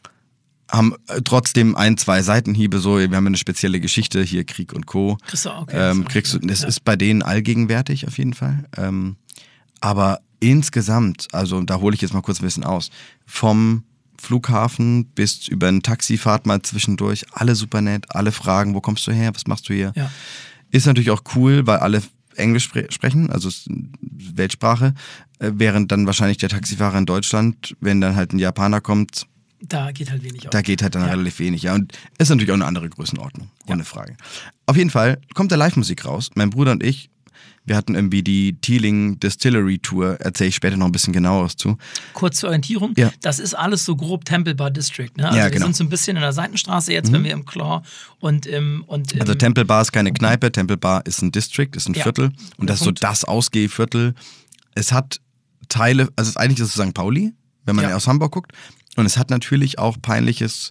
S2: haben trotzdem ein, zwei Seitenhiebe, so, wir haben eine spezielle Geschichte, hier Krieg und Co.
S3: Kriegst du auch, okay.
S2: Ähm, kriegst du, das
S3: ja.
S2: ist bei denen allgegenwärtig auf jeden Fall. Ähm, aber insgesamt, also da hole ich jetzt mal kurz ein bisschen aus, vom Flughafen bis über eine Taxifahrt mal zwischendurch, alle super nett, alle fragen, wo kommst du her, was machst du hier?
S3: Ja.
S2: Ist natürlich auch cool, weil alle Englisch spre- sprechen, also Weltsprache, äh, während dann wahrscheinlich der Taxifahrer in Deutschland, wenn dann halt ein Japaner kommt,
S3: da geht halt wenig auf.
S2: Da geht halt dann
S3: ja.
S2: relativ wenig, ja. Und ist natürlich auch eine andere Größenordnung, ohne
S3: ja.
S2: Frage. Auf jeden Fall kommt der Live-Musik raus. Mein Bruder und ich, wir hatten irgendwie die Teeling Distillery Tour, erzähle ich später noch ein bisschen genaueres zu.
S3: Kurz zur Orientierung,
S2: ja.
S3: das ist alles so grob Temple Bar District. Ne? Also
S2: ja,
S3: wir
S2: genau.
S3: sind so ein bisschen in der Seitenstraße jetzt,
S2: mhm.
S3: wenn wir im Claw und im... Und im
S2: also Temple Bar ist keine Kneipe, Temple Bar ist ein District, ist ein
S3: ja.
S2: Viertel. Und das ist so das Ausgehviertel. Es hat Teile, also es eigentlich ist es Sankt Pauli, wenn man
S3: ja.
S2: aus Hamburg guckt. Und es hat natürlich auch peinliches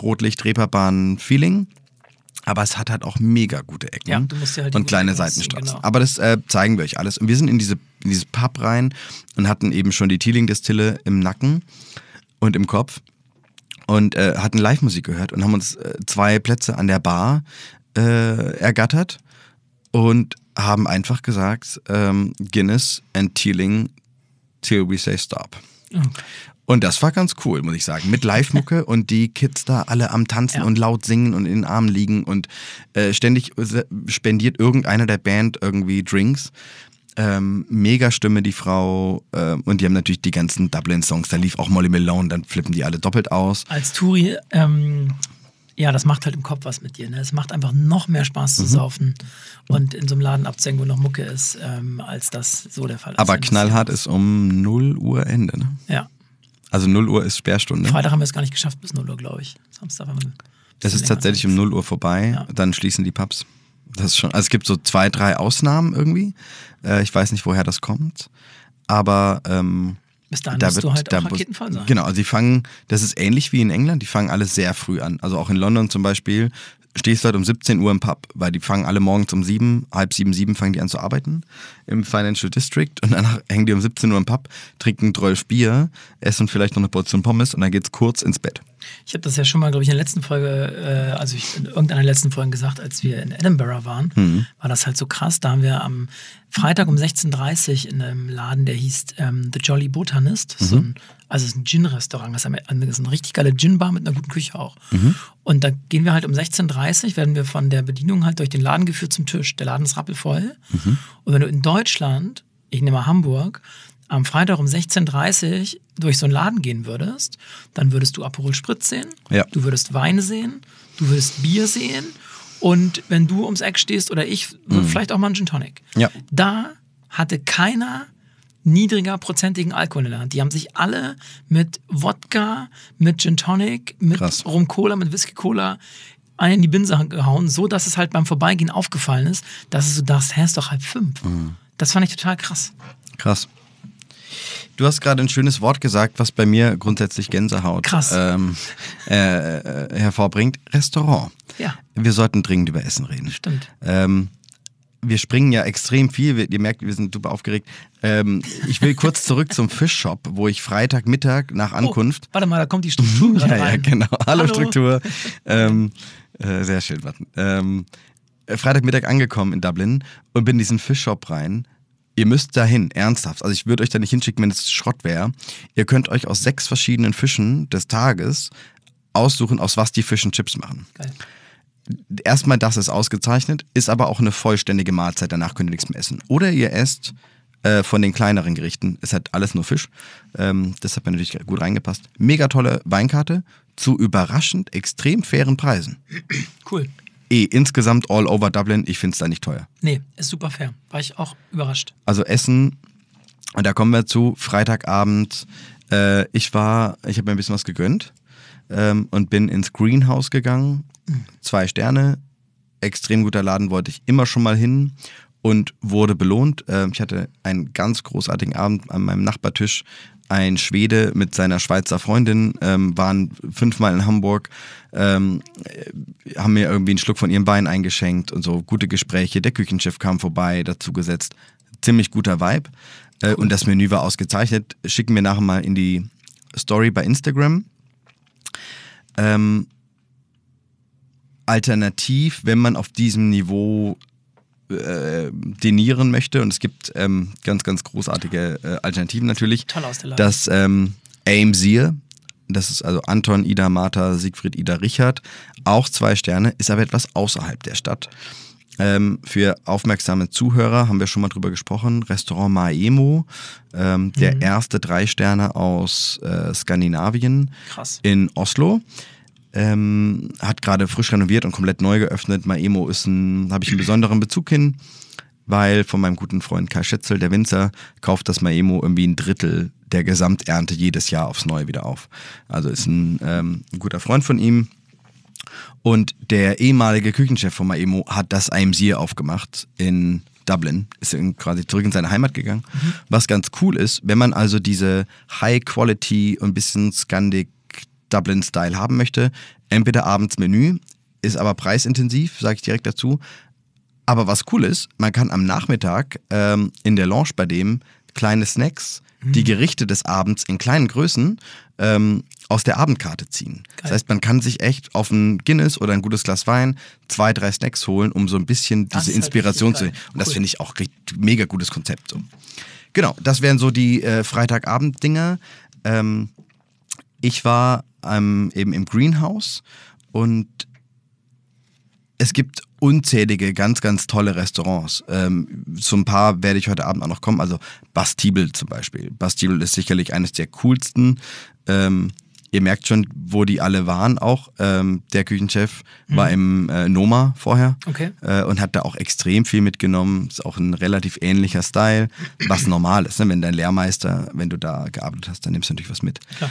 S2: Rotlicht-Reeperbahn-Feeling. Aber es hat halt auch mega gute Ecken
S3: ja, du musst ja halt die
S2: und kleine
S3: Ecken
S2: Seitenstraßen.
S3: genau.
S2: Aber das äh, zeigen wir euch alles. Und wir sind in diese in dieses Pub rein und hatten eben schon die Teeling-Distille im Nacken und im Kopf und äh, hatten Live-Musik gehört und haben uns äh, zwei Plätze an der Bar äh, ergattert und haben einfach gesagt, ähm, Guinness and Teeling till we say stop.
S3: Okay.
S2: Und das war ganz cool, muss ich sagen. Mit Live-Mucke und die Kids da alle am Tanzen
S3: ja.
S2: und laut singen und in den Armen liegen und äh, ständig spendiert irgendeiner der Band irgendwie Drinks. Ähm, mega Stimme, die Frau. Äh, und die haben natürlich die ganzen Dublin-Songs. Da lief auch Molly Malone, dann flippen die alle doppelt aus.
S3: Als Touri, ähm, ja, das macht halt im Kopf was mit dir. Ne? Es macht einfach noch mehr Spaß zu mhm. saufen und in so einem Laden abzuhängen, wo noch Mucke ist, ähm, als das so der Fall ist.
S2: Aber knallhart ist um null Uhr Ende, ne?
S3: Ja.
S2: Also null Uhr ist Sperrstunde.
S3: Freitag haben wir es gar nicht geschafft bis null Uhr, glaube ich. Samstag haben wir
S2: Das ist tatsächlich um null Uhr vorbei,
S3: ja.
S2: dann schließen die Pubs. Das ist schon, also es gibt so zwei, drei Ausnahmen irgendwie. Äh, ich weiß nicht, woher das kommt. Aber ähm,
S3: bis dahin
S2: da
S3: musst
S2: wird,
S3: du halt
S2: da
S3: auch
S2: muss,
S3: raketenvoll sein.
S2: Genau, also die fangen, das ist ähnlich wie in England, die fangen alle sehr früh an. Also auch in London zum Beispiel stehst du halt um siebzehn Uhr im Pub, weil die fangen alle morgens um sieben, halb sieben, sieben fangen die an zu arbeiten im Financial District und danach hängen die um siebzehn Uhr im Pub, trinken zwölf Bier, essen vielleicht noch eine Portion Pommes und dann geht's kurz ins Bett.
S3: Ich habe das ja schon mal, glaube ich, in der letzten Folge, äh, also ich, in irgendeiner der letzten Folgen gesagt, als wir in Edinburgh waren, mhm. war das halt so krass. Da haben wir am Freitag um sechzehn Uhr dreißig in einem Laden, der hieß ähm, The Jolly Botanist, mhm. so ein, also es ist ein Gin-Restaurant, das ist eine richtig geile Gin-Bar mit einer guten Küche auch. Mhm. Und da gehen wir halt um sechzehn Uhr dreißig, werden wir von der Bedienung halt durch den Laden geführt zum Tisch. Der Laden ist rappelvoll. Mhm. Und wenn du in Deutschland, ich nehme mal Hamburg, am Freitag um sechzehn Uhr dreißig durch so einen Laden gehen würdest, dann würdest du Aperol Spritz sehen,
S2: ja.
S3: du würdest Wein sehen, du würdest Bier sehen und wenn du ums Eck stehst oder ich, mhm. vielleicht auch mal einen Gin Tonic.
S2: Ja.
S3: Da hatte keiner niedriger prozentigen Alkohol in der Hand. Die haben sich alle mit Wodka, mit Gin Tonic, mit
S2: Krass.
S3: Rum Cola, mit Whisky Cola einen in die Binse gehauen, so dass es halt beim Vorbeigehen aufgefallen ist, dass es so das, hä, ist doch halb fünf. Mhm. Das fand ich total krass.
S2: Krass. Du hast gerade ein schönes Wort gesagt, was bei mir grundsätzlich Gänsehaut
S3: Krass.
S2: Ähm, äh, äh, hervorbringt. Restaurant.
S3: Ja.
S2: Wir sollten dringend über Essen reden.
S3: Stimmt.
S2: Ähm, wir springen ja extrem viel. Wir, ihr merkt, wir sind super aufgeregt. Ähm, ich will kurz zurück zum Fischshop, wo ich Freitagmittag nach Ankunft...
S3: Oh, warte mal, da kommt die Struktur gerade
S2: ja,
S3: rein.
S2: Ja, genau. Hallo,
S3: Hallo.
S2: Struktur. ähm, äh, sehr schön, warten. Ähm, Freitagmittag angekommen in Dublin und bin in diesen Fischshop rein. Ihr müsst dahin, ernsthaft. Also ich würde euch da nicht hinschicken, wenn es Schrott wäre. Ihr könnt euch aus sechs verschiedenen Fischen des Tages aussuchen, aus was die Fish and Chips machen.
S3: Geil.
S2: Erstmal, das ist ausgezeichnet, ist aber auch eine vollständige Mahlzeit. Danach könnt ihr nichts mehr essen. Oder ihr esst äh, von den kleineren Gerichten. Es hat alles nur Fisch. Ähm, das hat mir natürlich gut reingepasst. Mega tolle Weinkarte zu überraschend extrem fairen Preisen.
S3: Cool.
S2: Eh, insgesamt all over Dublin, ich finde es da nicht teuer.
S3: Nee, ist super fair. War ich auch überrascht.
S2: Also Essen, und da kommen wir zu, Freitagabend, äh, ich war, ich habe mir ein bisschen was gegönnt ähm, und bin ins Greenhouse gegangen, mhm. zwei Sterne, extrem guter Laden, wollte ich immer schon mal hin und wurde belohnt. Äh, ich hatte einen ganz großartigen Abend an meinem Nachbartisch. Ein Schwede mit seiner Schweizer Freundin, ähm, waren fünfmal in Hamburg, ähm, haben mir irgendwie einen Schluck von ihrem Wein eingeschenkt und so, gute Gespräche. Der Küchenchef kam vorbei, dazu gesetzt. Ziemlich guter Vibe. Äh, cool. Und das Menü war ausgezeichnet. Schicken wir nachher mal in die Story bei Instagram. Ähm, alternativ, wenn man auf diesem Niveau Äh, denieren möchte, und es gibt ähm, ganz, ganz großartige äh, Alternativen natürlich.
S3: Toll aus der Lage.
S2: Das ähm, Aimsir, das ist also Anton, Ida, Martha, Siegfried, Ida, Richard, auch zwei Sterne, ist aber etwas außerhalb der Stadt. Ähm, für aufmerksame Zuhörer haben wir schon mal drüber gesprochen, Restaurant Maemo, ähm, der mhm. erste drei Sterne aus äh, Skandinavien.
S3: Krass.
S2: In Oslo. Ähm, hat gerade frisch renoviert und komplett neu geöffnet. Maemo ist ein, habe ich einen besonderen Bezug hin, weil von meinem guten Freund Kai Schätzel, der Winzer, kauft das Maemo irgendwie ein Drittel der Gesamternte jedes Jahr aufs Neue wieder auf. Also ist ein, ähm, ein guter Freund von ihm. Und der ehemalige Küchenchef von Maemo hat das Aimsir aufgemacht in Dublin, ist quasi zurück in seine Heimat gegangen. Mhm. Was ganz cool ist, wenn man also diese High-Quality und ein bisschen Skandik Dublin-Style haben möchte, entweder abends Menü, ist aber preisintensiv, sage ich direkt dazu. Aber was cool ist, man kann am Nachmittag ähm, in der Lounge bei dem kleine Snacks, mhm. die Gerichte des Abends in kleinen Größen ähm, aus der Abendkarte ziehen. Geil. Das heißt, man kann sich echt auf ein Guinness oder ein gutes Glas Wein zwei, drei Snacks holen, um so ein bisschen das diese Inspiration zu... Und cool. Das finde ich auch ein mega gutes Konzept. So. Genau, das wären so die äh, Freitagabend-Dinger. Ähm, ich war ähm, eben im Greenhouse und es gibt unzählige, ganz, ganz tolle Restaurants. Ähm, zu ein paar werde ich heute Abend auch noch kommen. Also Bastibel zum Beispiel. Bastibel ist sicherlich eines der coolsten. Ähm, ihr merkt schon, wo die alle waren auch. Ähm, der Küchenchef mhm. war im äh, Noma vorher
S3: okay.
S2: äh, und hat da auch extrem viel mitgenommen. Ist auch ein relativ ähnlicher Style, was normal ist. Ne? Wenn dein Lehrmeister, wenn du da gearbeitet hast, dann nimmst du natürlich was mit.
S3: Klar.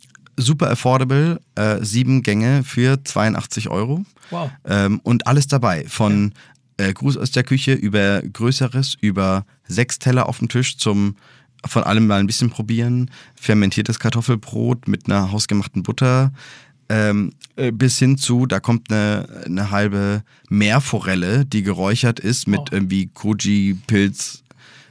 S2: Super affordable, äh, sieben Gänge für zweiundachtzig Euro.
S3: Wow.
S2: Ähm, und alles dabei, von äh, Gruß aus der Küche über Größeres, über sechs Teller auf dem Tisch zum von allem mal ein bisschen probieren, fermentiertes Kartoffelbrot mit einer hausgemachten Butter, ähm, bis hin zu, da kommt eine, eine halbe Meerforelle, die geräuchert ist mit wow. irgendwie Koji-Pilz,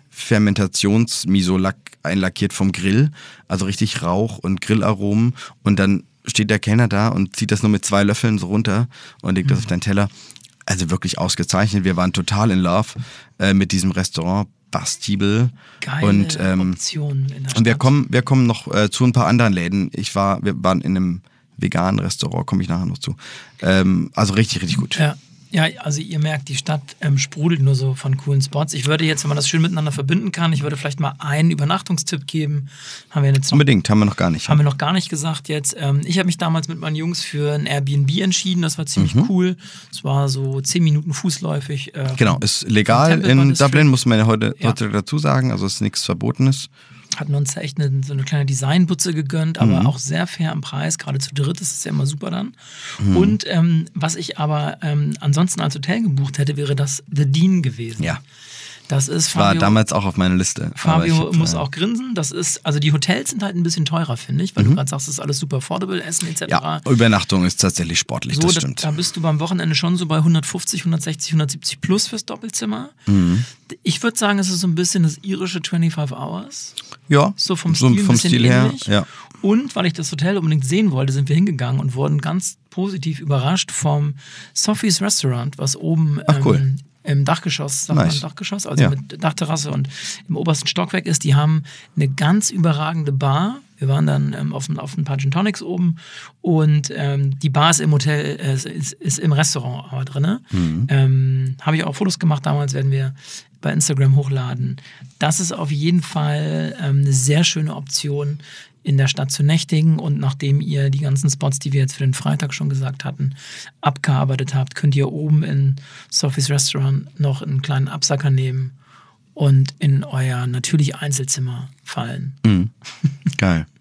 S2: Fermentations-Misolack einlackiert vom Grill, also richtig Rauch und Grillaromen, und dann steht der Kellner da und zieht das nur mit zwei Löffeln so runter und legt mhm. das auf deinen Teller. Also wirklich ausgezeichnet. Wir waren total in love äh, mit diesem Restaurant Bastibel.
S3: Geile
S2: und, ähm,
S3: Optionen in der Stadt.
S2: Und wir kommen, wir kommen noch äh, zu ein paar anderen Läden. Ich war, wir waren in einem veganen Restaurant, komme ich nachher noch zu. Ähm, also richtig, richtig gut.
S3: Ja. Ja, also ihr merkt, die Stadt ähm, sprudelt nur so von coolen Spots. Ich würde jetzt, wenn man das schön miteinander verbinden kann, ich würde vielleicht mal einen Übernachtungstipp geben. Haben wir jetzt noch,
S2: Unbedingt, haben wir noch gar nicht.
S3: Haben ja. wir noch gar nicht gesagt jetzt. Ähm, ich habe mich damals mit meinen Jungs für ein Airbnb entschieden. Das war ziemlich mhm. cool. Es war so zehn Minuten fußläufig. Äh,
S2: genau, ist legal in Dublin, muss man ja heute, ja. heute dazu sagen. Also ist nichts Verbotenes.
S3: Hatten uns da echt eine, so eine kleine Designbutze gegönnt, aber mhm. auch sehr fair im Preis. Gerade zu dritt ist es ja immer super dann. Mhm. Und ähm, was ich aber ähm, ansonsten als Hotel gebucht hätte, wäre das The Dean gewesen.
S2: Ja.
S3: Das ist Fabio,
S2: war damals auch auf meiner Liste.
S3: Fabio
S2: hab,
S3: muss
S2: äh,
S3: auch grinsen. Das ist, also die Hotels sind halt ein bisschen teurer, finde ich, weil mhm. du gerade sagst, das ist alles super affordable, Essen et cetera.
S2: Ja, Übernachtung ist tatsächlich sportlich,
S3: so,
S2: das
S3: da,
S2: stimmt.
S3: Da bist du beim Wochenende schon so bei hundertfünfzig, hundertsechzig, hundertsiebzig plus fürs Doppelzimmer.
S2: Mhm.
S3: Ich würde sagen, es ist so ein bisschen das irische fünfundzwanzig Hours.
S2: Ja,
S3: so vom
S2: so
S3: Stil,
S2: vom
S3: ein bisschen
S2: Stil her.
S3: ähnlich.
S2: Ja.
S3: Und weil ich das Hotel unbedingt sehen wollte, sind wir hingegangen und wurden ganz positiv überrascht vom Sophie's Restaurant, was oben
S2: Ach, cool.
S3: ähm, im Dachgeschoss, sagt
S2: nice.
S3: man Dachgeschoss, also
S2: ja.
S3: mit Dachterrasse und im obersten Stockwerk ist. Die haben eine ganz überragende Bar. Wir waren dann ähm, auf, auf ein paar Gin Tonics oben und ähm, die Bar ist im Hotel, äh, ist, ist im Restaurant aber drin.
S2: Mhm.
S3: Ähm, Habe ich auch Fotos gemacht damals, werden wir bei Instagram hochladen. Das ist auf jeden Fall ähm, eine sehr schöne Option, in der Stadt zu nächtigen, und nachdem ihr die ganzen Spots, die wir jetzt für den Freitag schon gesagt hatten, abgearbeitet habt, könnt ihr oben in Sophie's Restaurant noch einen kleinen Absacker nehmen und in euer natürlich Einzelzimmer fallen.
S2: Mhm. Geil.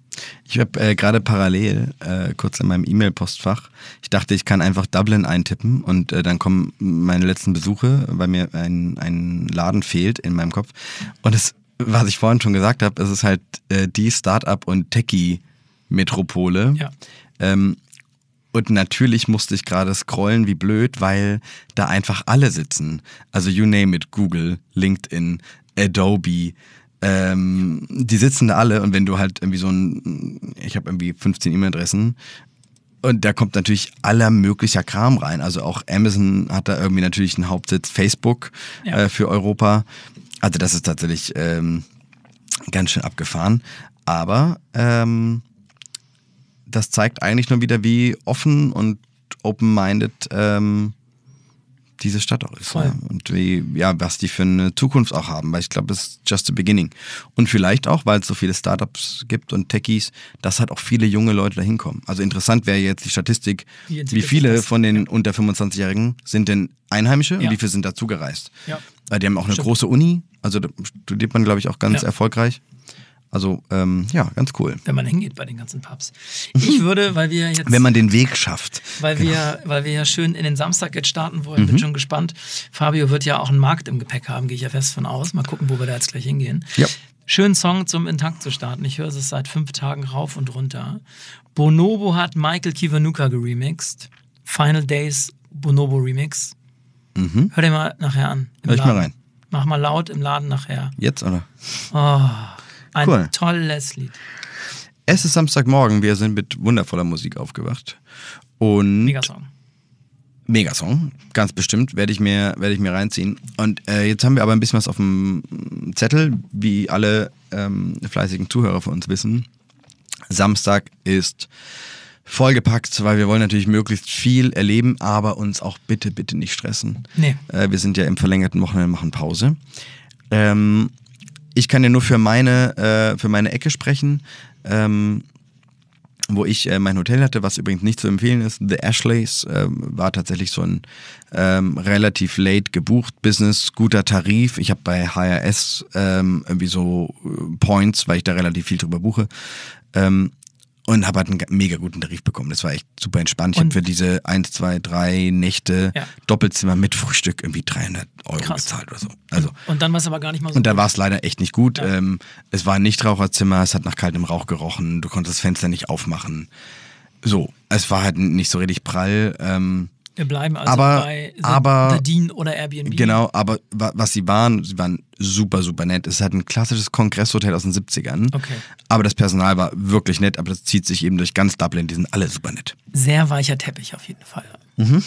S2: Ich habe äh, gerade parallel, äh, kurz in meinem E-Mail-Postfach, ich dachte, ich kann einfach Dublin eintippen und äh, dann kommen meine letzten Besuche, weil mir ein, ein Laden fehlt in meinem Kopf. Und es, was ich vorhin schon gesagt habe, es ist halt äh, die Start-up- und Techie-Metropole.
S3: Ja.
S2: Ähm, und natürlich musste ich gerade scrollen wie blöd, weil da einfach alle sitzen. Also you name it, Google, LinkedIn, Adobe, Ähm, die sitzen da alle und wenn du halt irgendwie so ein, ich habe irgendwie fünfzehn E-Mail-Adressen und da kommt natürlich aller möglicher Kram rein. Also auch Amazon hat da irgendwie natürlich einen Hauptsitz, Facebook
S3: ja.
S2: äh, für Europa. Also das ist tatsächlich ähm, ganz schön abgefahren. Aber ähm, das zeigt eigentlich nur wieder, wie offen und open-minded ähm, diese Stadt auch ist. Ja. Und wie, ja, was die für eine Zukunft auch haben, weil ich glaube, es ist just the beginning. Und vielleicht auch, weil es so viele Startups gibt und Techies, dass halt auch viele junge Leute da hinkommen. Also interessant wäre jetzt die Statistik, wie, wie viele von den ja. unter fünfundzwanzigjährigen sind denn Einheimische ja. und wie viele sind dazu gereist. Ja. Weil die haben auch eine Stimmt. große Uni, also da studiert man, glaube ich, auch ganz ja. erfolgreich. Also, ähm, ja, ganz cool.
S3: Wenn man hingeht bei den ganzen Pubs. Ich würde, weil wir jetzt...
S2: Wenn man den Weg schafft.
S3: Weil, genau. wir, weil wir ja schön in den Samstag jetzt starten wollen, mhm. bin schon gespannt. Fabio wird ja auch einen Markt im Gepäck haben, gehe ich ja fest von aus. Mal gucken, wo wir da jetzt gleich hingehen.
S2: Ja.
S3: Schönen Song zum Intakt zu starten. Ich höre es seit fünf Tagen rauf und runter. Bonobo hat Michael Kiwanuka geremixed. Final Days Bonobo Remix.
S2: Mhm.
S3: Hör dir mal nachher an.
S2: Hör ich mal rein.
S3: Mach mal laut im Laden nachher.
S2: Jetzt, oder?
S3: Oh... Ein
S2: cool.
S3: tolles Lied.
S2: Es ist Samstagmorgen, wir sind mit wundervoller Musik aufgewacht. Und
S3: Megasong.
S2: Megasong, ganz bestimmt, werde ich mir, werde ich mir reinziehen. Und äh, jetzt haben wir aber ein bisschen was auf dem Zettel, wie alle ähm, fleißigen Zuhörer von uns wissen. Samstag ist vollgepackt, weil wir wollen natürlich möglichst viel erleben, aber uns auch bitte, bitte nicht stressen.
S3: Nee.
S2: Äh, wir sind ja im verlängerten Wochenende, machen Pause. Ähm, Ich kann ja nur für meine, äh, für meine Ecke sprechen, ähm, wo ich äh, mein Hotel hatte, was übrigens nicht zu empfehlen ist. The Ashleys äh, war tatsächlich so ein ähm, relativ late gebucht Business, guter Tarif. Ich habe bei H R S ähm, irgendwie so äh, Points, weil ich da relativ viel drüber buche. Ähm, Und habe halt einen mega guten Tarif bekommen. Das war echt super entspannt. Ich habe für diese eins, zwei, drei Nächte ja. Doppelzimmer mit Frühstück irgendwie dreihundert Euro Krass. Gezahlt oder so. Also,
S3: und dann war es aber gar nicht mal so
S2: Und dann war es leider echt nicht gut. Ja. Ähm, es war ein Nichtraucherzimmer, es hat nach kaltem Rauch gerochen, du konntest das Fenster nicht aufmachen. So, es war halt nicht so richtig prall. Ähm,
S3: Wir bleiben also
S2: aber,
S3: bei The,
S2: aber,
S3: The Dean oder Airbnb.
S2: Genau, aber was sie waren, sie waren super, super nett. Es ist halt ein klassisches Kongresshotel aus den siebzigern.
S3: Okay.
S2: Aber das Personal war wirklich nett, aber das zieht sich eben durch ganz Dublin. Die sind alle super nett.
S3: Sehr weicher Teppich auf jeden Fall.
S2: Mhm.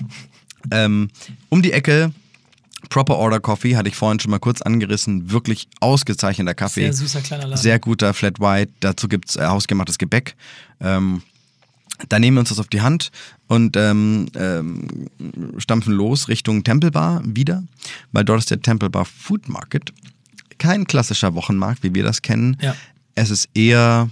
S2: ähm, um die Ecke, Proper Order Coffee, hatte ich vorhin schon mal kurz angerissen. Wirklich ausgezeichneter Kaffee.
S3: Sehr süßer kleiner Laden.
S2: Sehr guter Flat White. Dazu gibt es äh, hausgemachtes Gebäck. Ähm, Da nehmen wir uns das auf die Hand und ähm, ähm, stampfen los Richtung Temple Bar wieder, weil dort ist der Temple Bar Food Market. Kein klassischer Wochenmarkt, wie wir das kennen.
S3: Ja.
S2: Es ist eher,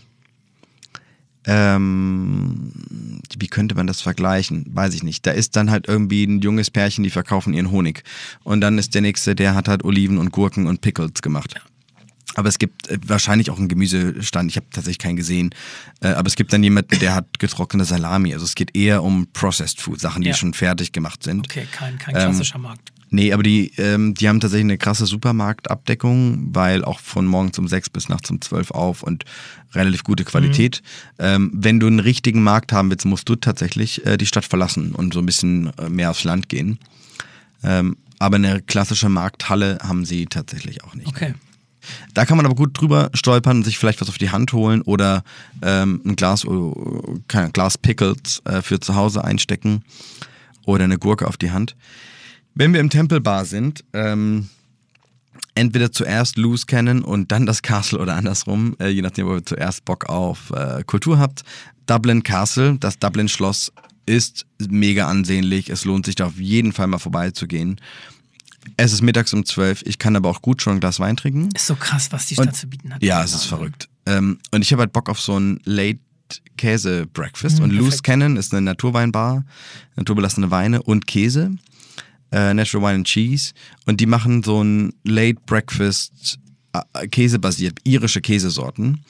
S2: ähm, wie könnte man das vergleichen? Weiß ich nicht. Da ist dann halt irgendwie ein junges Pärchen, die verkaufen ihren Honig. Und dann ist der nächste, der hat halt Oliven und Gurken und Pickles gemacht. Ja. Aber es gibt äh, wahrscheinlich auch einen Gemüsestand. Ich habe tatsächlich keinen gesehen. Äh, aber es gibt dann jemanden, der hat getrocknete Salami. Also es geht eher um Processed Food, Sachen, die ja. schon fertig gemacht sind.
S3: Okay, kein, kein klassischer
S2: ähm,
S3: Markt.
S2: Nee, aber die, ähm, die haben tatsächlich eine krasse Supermarktabdeckung, weil auch von morgens um sechs bis nachts um zwölf auf und relativ gute Qualität. Mhm. Ähm, wenn du einen richtigen Markt haben willst, musst du tatsächlich äh, die Stadt verlassen und so ein bisschen äh, mehr aufs Land gehen. Ähm, aber eine klassische Markthalle haben sie tatsächlich auch nicht.
S3: Okay.
S2: Da kann man aber gut drüber stolpern und sich vielleicht was auf die Hand holen oder ähm, ein Glas, oh, kein Glas Pickles äh, für zu Hause einstecken oder eine Gurke auf die Hand. Wenn wir im Temple Bar sind, ähm, entweder zuerst Loose Cannon und dann das Castle oder andersrum, äh, je nachdem, ob ihr zuerst Bock auf äh, Kultur habt. Dublin Castle, das Dublin Schloss, ist mega ansehnlich. Es lohnt sich da auf jeden Fall mal vorbeizugehen. Es ist mittags um zwölf, ich kann aber auch gut schon ein Glas Wein trinken.
S3: Ist so krass, was die Stadt
S2: und,
S3: zu bieten hat.
S2: Ja, es ist verrückt. Ähm, und ich habe halt Bock auf so ein Late-Käse-Breakfast.
S3: Mhm,
S2: und
S3: perfekt.
S2: Loose Cannon ist eine Naturweinbar, naturbelassene Weine und Käse. Äh, Natural Wine and Cheese. Und die machen so ein Late-Breakfast, äh, käsebasiert, irische Käsesorten.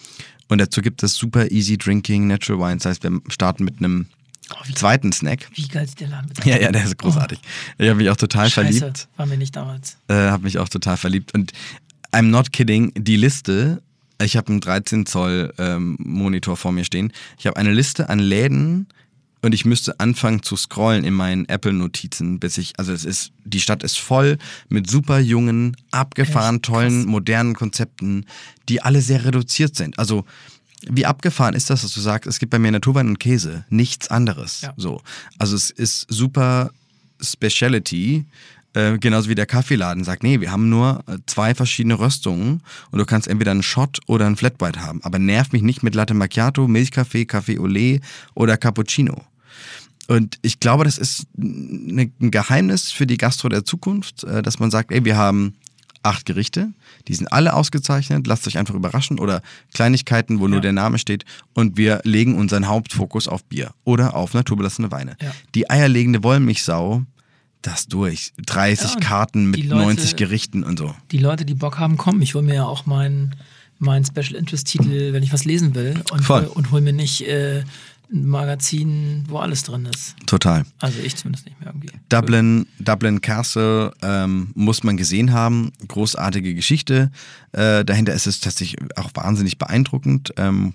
S2: Und dazu gibt es super easy drinking Natural Wine. Das heißt, wir starten mit einem oh, wie, zweiten Snack.
S3: Wie geil ist der Laden mit
S2: Ja, ja, der ist großartig. Oh. Ich habe mich auch total
S3: Scheiße,
S2: verliebt.
S3: War mir nicht damals.
S2: Äh, habe mich auch total verliebt. Und I'm not kidding, die Liste, ich habe einen dreizehn Zoll ähm, Monitor vor mir stehen. Ich habe eine Liste an Läden und ich müsste anfangen zu scrollen in meinen Apple-Notizen, bis ich, also es ist, die Stadt ist voll mit super jungen, abgefahren,
S3: Echt?
S2: tollen,
S3: Krass.
S2: modernen Konzepten, die alle sehr reduziert sind. Also wie abgefahren ist das, dass du sagst, es gibt bei mir Naturwein und Käse, nichts anderes.
S3: Ja.
S2: So. Also es ist super Speciality, äh, genauso wie der Kaffeeladen sagt, nee, wir haben nur zwei verschiedene Röstungen und du kannst entweder einen Shot oder einen Flat White haben, aber nerv mich nicht mit Latte Macchiato, Milchkaffee, Kaffee au lait oder Cappuccino. Und ich glaube, das ist ein Geheimnis für die Gastro der Zukunft, äh, dass man sagt, ey, wir haben acht Gerichte, die sind alle ausgezeichnet, lasst euch einfach überraschen oder Kleinigkeiten, wo nur
S3: Ja.
S2: der Name steht und wir legen unseren Hauptfokus auf Bier oder auf naturbelassene Weine.
S3: Ja.
S2: Die eierlegende Wollmilchsau, das durch. dreißig
S3: Ja,
S2: Karten mit
S3: die Leute-
S2: neunzig Gerichten und so.
S3: Die Leute, die Bock haben, kommen. Ich hole mir ja auch meinen mein Special Interest Titel, wenn ich was lesen will und,
S2: Voll.
S3: hol, und hol mir nicht äh, ein Magazin, wo alles drin ist.
S2: Total.
S3: Also ich zumindest nicht mehr irgendwie.
S2: Dublin, Dublin Castle ähm, muss man gesehen haben. Großartige Geschichte. Äh, dahinter ist es tatsächlich auch wahnsinnig beeindruckend. Ähm,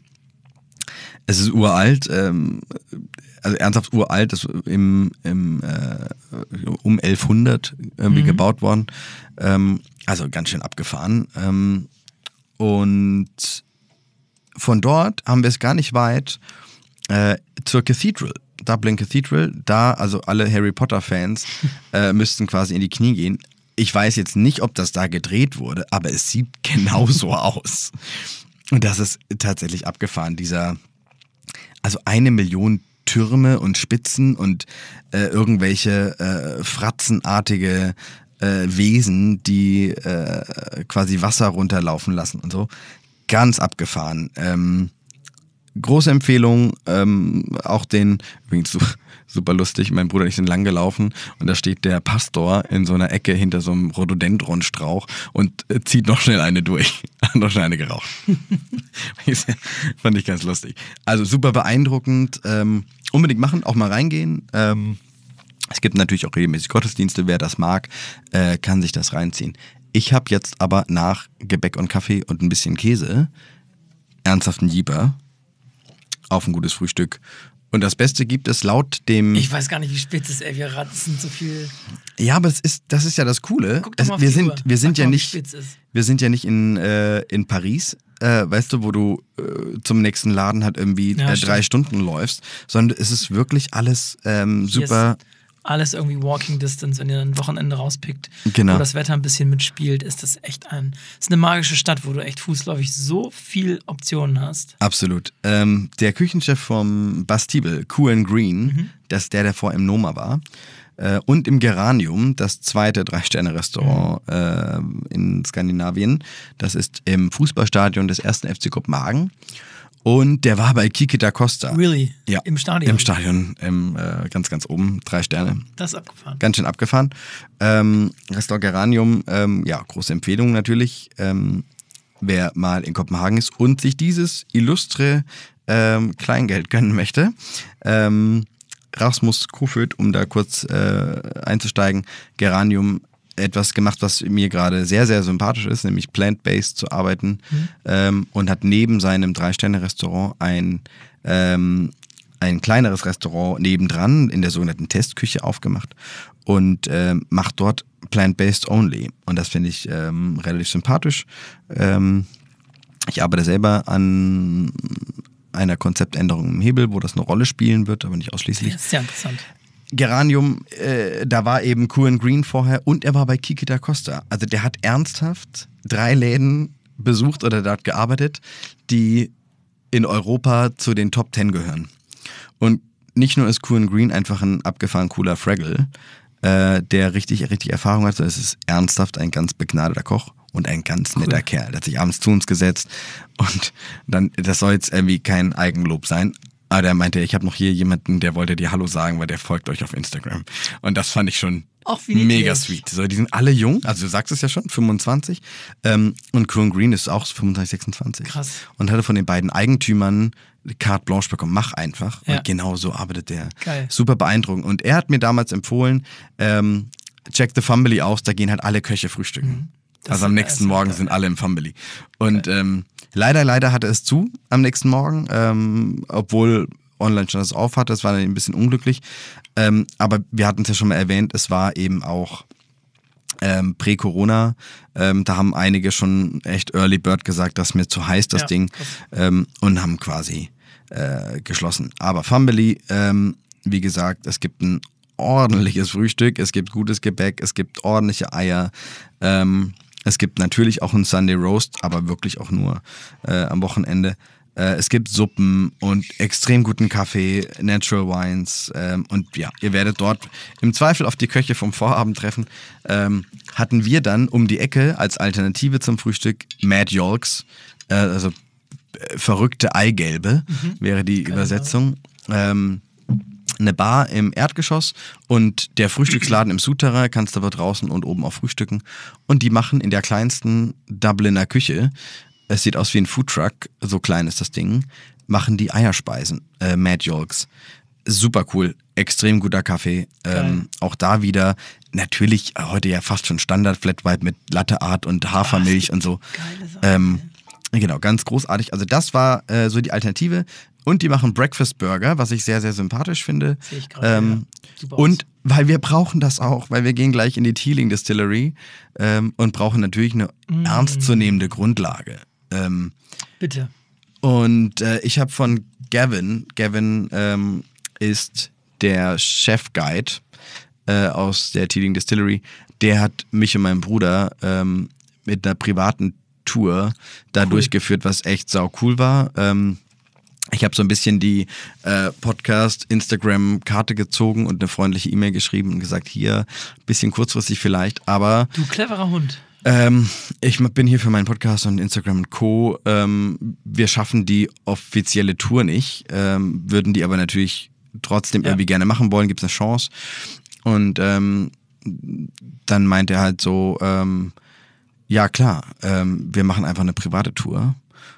S2: es ist uralt, ähm, also ernsthaft uralt, ist im, im, äh, um elfhundert irgendwie
S3: Mhm.
S2: gebaut worden. Ähm, also ganz schön abgefahren. Ähm, und von dort haben wir es gar nicht weit äh, zur Cathedral. Dublin Cathedral, da also alle Harry Potter Fans äh, müssten quasi in die Knie gehen. Ich weiß jetzt nicht, ob das da gedreht wurde, aber es sieht genauso aus. Und das ist tatsächlich abgefahren. Dieser, also eine Million Türme und Spitzen und äh, irgendwelche äh, fratzenartige äh, Wesen, die äh, quasi Wasser runterlaufen lassen und so. Ganz abgefahren. Ähm, Große Empfehlung, ähm, auch den, übrigens su- super lustig, mein Bruder und ich sind lang gelaufen und da steht der Pastor in so einer Ecke hinter so einem Rhododendronstrauch und äh, zieht noch schnell eine durch. Hat noch schnell eine geraucht. Fand ich ganz lustig. Also super beeindruckend. Ähm, unbedingt machen, auch mal reingehen. Ähm, es gibt natürlich auch regelmäßig Gottesdienste, wer das mag, äh, kann sich das reinziehen. Ich habe jetzt aber nach Gebäck und Kaffee und ein bisschen Käse ernsthaften Jeeper auf ein gutes Frühstück. Und das Beste gibt es laut dem...
S3: Ich weiß gar nicht, wie spät es ist, ey. Wir ratzen so viel.
S2: Ja, aber es ist, das ist ja das Coole.
S3: Guck doch
S2: Es,
S3: mal auf
S2: wir
S3: die
S2: sind,
S3: Uhr.
S2: wir sind
S3: Sag
S2: ja
S3: mal, wie
S2: nicht,
S3: spät es ist.
S2: wir sind ja nicht in, äh, in Paris, äh, weißt du, wo du äh, zum nächsten Laden halt irgendwie
S3: Ja,
S2: äh,
S3: stimmt.
S2: drei Stunden läufst, sondern es ist wirklich alles ähm,
S3: Hier
S2: super...
S3: ist alles irgendwie Walking Distance, wenn ihr ein Wochenende rauspickt,
S2: Genau.
S3: wo das Wetter ein bisschen mitspielt, ist das echt ein, ist eine magische Stadt, wo du echt fußläufig so viel Optionen hast.
S2: Absolut. Ähm, der Küchenchef vom Bastibel, Kuan Green,
S3: Mhm.
S2: das ist der, der vorher im Noma war, äh, und im Geranium, das zweite Drei-Sterne-Restaurant
S3: Mhm.
S2: äh, in Skandinavien. Das ist im Fußballstadion des ersten F C Kopenhagen. Und der war bei Kiki da Costa.
S3: Really?
S2: Ja.
S3: Im Stadion?
S2: Im Stadion, im, äh, ganz, ganz oben, drei Sterne.
S3: Das ist abgefahren.
S2: Ganz schön abgefahren. Ähm, Restaurant Geranium, ähm, ja, große Empfehlung natürlich, ähm, wer mal in Kopenhagen ist und sich dieses illustre ähm, Kleingeld gönnen möchte. Ähm, Rasmus Koföd, um da kurz äh, einzusteigen, Geranium, etwas gemacht, was mir gerade sehr, sehr sympathisch ist, nämlich plant-based zu arbeiten,
S3: Mhm.
S2: ähm, und hat neben seinem Drei-Sterne-Restaurant ein, ähm, ein kleineres Restaurant nebendran in der sogenannten Testküche aufgemacht und ähm, macht dort plant-based only. Und das finde ich ähm, relativ sympathisch. Ähm, ich arbeite selber an einer Konzeptänderung im Hebel, wo das eine Rolle spielen wird, aber nicht ausschließlich.
S3: Das ist sehr interessant.
S2: Geranium, äh, da war eben Kuan Green vorher und er war bei Kiki da Costa. Also der hat ernsthaft drei Läden besucht oder dort gearbeitet, die in Europa zu den Top Ten gehören. Und nicht nur ist Kuan Green einfach ein abgefahren cooler Fraggle, äh, der richtig, richtig Erfahrung hat, sondern es ist ernsthaft ein ganz begnadeter Koch und ein ganz netter
S3: Cool.
S2: Kerl. Der hat sich abends zu uns gesetzt und dann, das soll jetzt irgendwie kein Eigenlob sein, Aber der meinte, ich habe noch hier jemanden, der wollte dir Hallo sagen, weil der folgt euch auf Instagram. Und das fand ich schon
S3: Auch wie niedlich.
S2: mega sweet. So, die sind alle jung, also du sagst es ja schon, fünfundzwanzig. Ähm, und Kron Green ist auch fünfunddreißig, sechsundzwanzig.
S3: Krass.
S2: Und hatte von den beiden Eigentümern carte blanche bekommen, mach einfach.
S3: Ja.
S2: Und genau so arbeitet der.
S3: Geil.
S2: Super beeindruckend. Und er hat mir damals empfohlen, ähm, check the Fumbly aus, da gehen halt alle Köche frühstücken.
S3: Mhm. Das
S2: Also am
S3: ist-
S2: nächsten
S3: das ist
S2: Morgen
S3: geil.
S2: sind alle im Fumbly. Und ähm, leider, leider hatte es zu am nächsten Morgen, ähm, obwohl online schon das auf hatte. Das war ein bisschen unglücklich. Ähm, aber wir hatten es ja schon mal erwähnt, es war eben auch ähm, Prä-Corona. Ähm, da haben einige schon echt Early Bird gesagt, das ist mir zu heiß, das
S3: Ja,
S2: Ding.
S3: krass.
S2: Ähm, und haben quasi äh, geschlossen. Aber Fumbly, ähm, wie gesagt, es gibt ein ordentliches Frühstück, es gibt gutes Gebäck, es gibt ordentliche Eier. Ähm, es gibt natürlich auch einen Sunday Roast, aber wirklich auch nur äh, am Wochenende. Äh, es gibt Suppen und extrem guten Kaffee, Natural Wines. Ähm, und ja, ihr werdet dort im Zweifel auf die Köche vom Vorabend treffen. Ähm, hatten wir dann um die Ecke als Alternative zum Frühstück Mad Yolks, äh, also äh, verrückte Eigelbe wäre die Übersetzung. Ähm, eine Bar im Erdgeschoss und der Frühstücksladen im Souterrain, kannst aber draußen und oben auch frühstücken. Und die machen in der kleinsten Dubliner Küche, es sieht aus wie ein Foodtruck, so klein ist das Ding, machen die Eierspeisen, äh, Mad Yolks. Super cool, extrem guter Kaffee. Ähm, auch da wieder, natürlich heute ja fast schon Standard Flat White mit Latte Art und Hafermilch und so.
S3: Geile Sachen.
S2: Ähm, genau, ganz großartig. Also das war äh, so die Alternative. Und die machen Breakfast Burger, was ich sehr, sehr sympathisch finde.
S3: Sehe ich gerade,
S2: Ähm,
S3: ja. Super
S2: und
S3: aus.
S2: weil wir brauchen das auch, weil wir gehen gleich in die Teeling Distillery ähm, und brauchen natürlich eine
S3: Mm.
S2: ernstzunehmende Grundlage. Ähm,
S3: Bitte.
S2: und äh, ich habe von Gavin, Gavin ähm, ist der Chef-Guide äh, aus der Teeling Distillery, der hat mich und meinen Bruder ähm, mit einer privaten Tour da
S3: Cool.
S2: durchgeführt, was echt sau cool war. Ähm, ich habe so ein bisschen die äh, Podcast-Instagram-Karte gezogen und eine freundliche E-Mail geschrieben und gesagt, hier, bisschen kurzfristig vielleicht, aber
S3: Du cleverer Hund.
S2: ähm, ich bin hier für meinen Podcast und Instagram und Co. Ähm, wir schaffen die offizielle Tour nicht, ähm, würden die aber natürlich trotzdem
S3: Ja.
S2: irgendwie gerne machen wollen, gibt es eine Chance. Und ähm, dann meint er halt so, ähm, ja klar, ähm, wir machen einfach eine private Tour.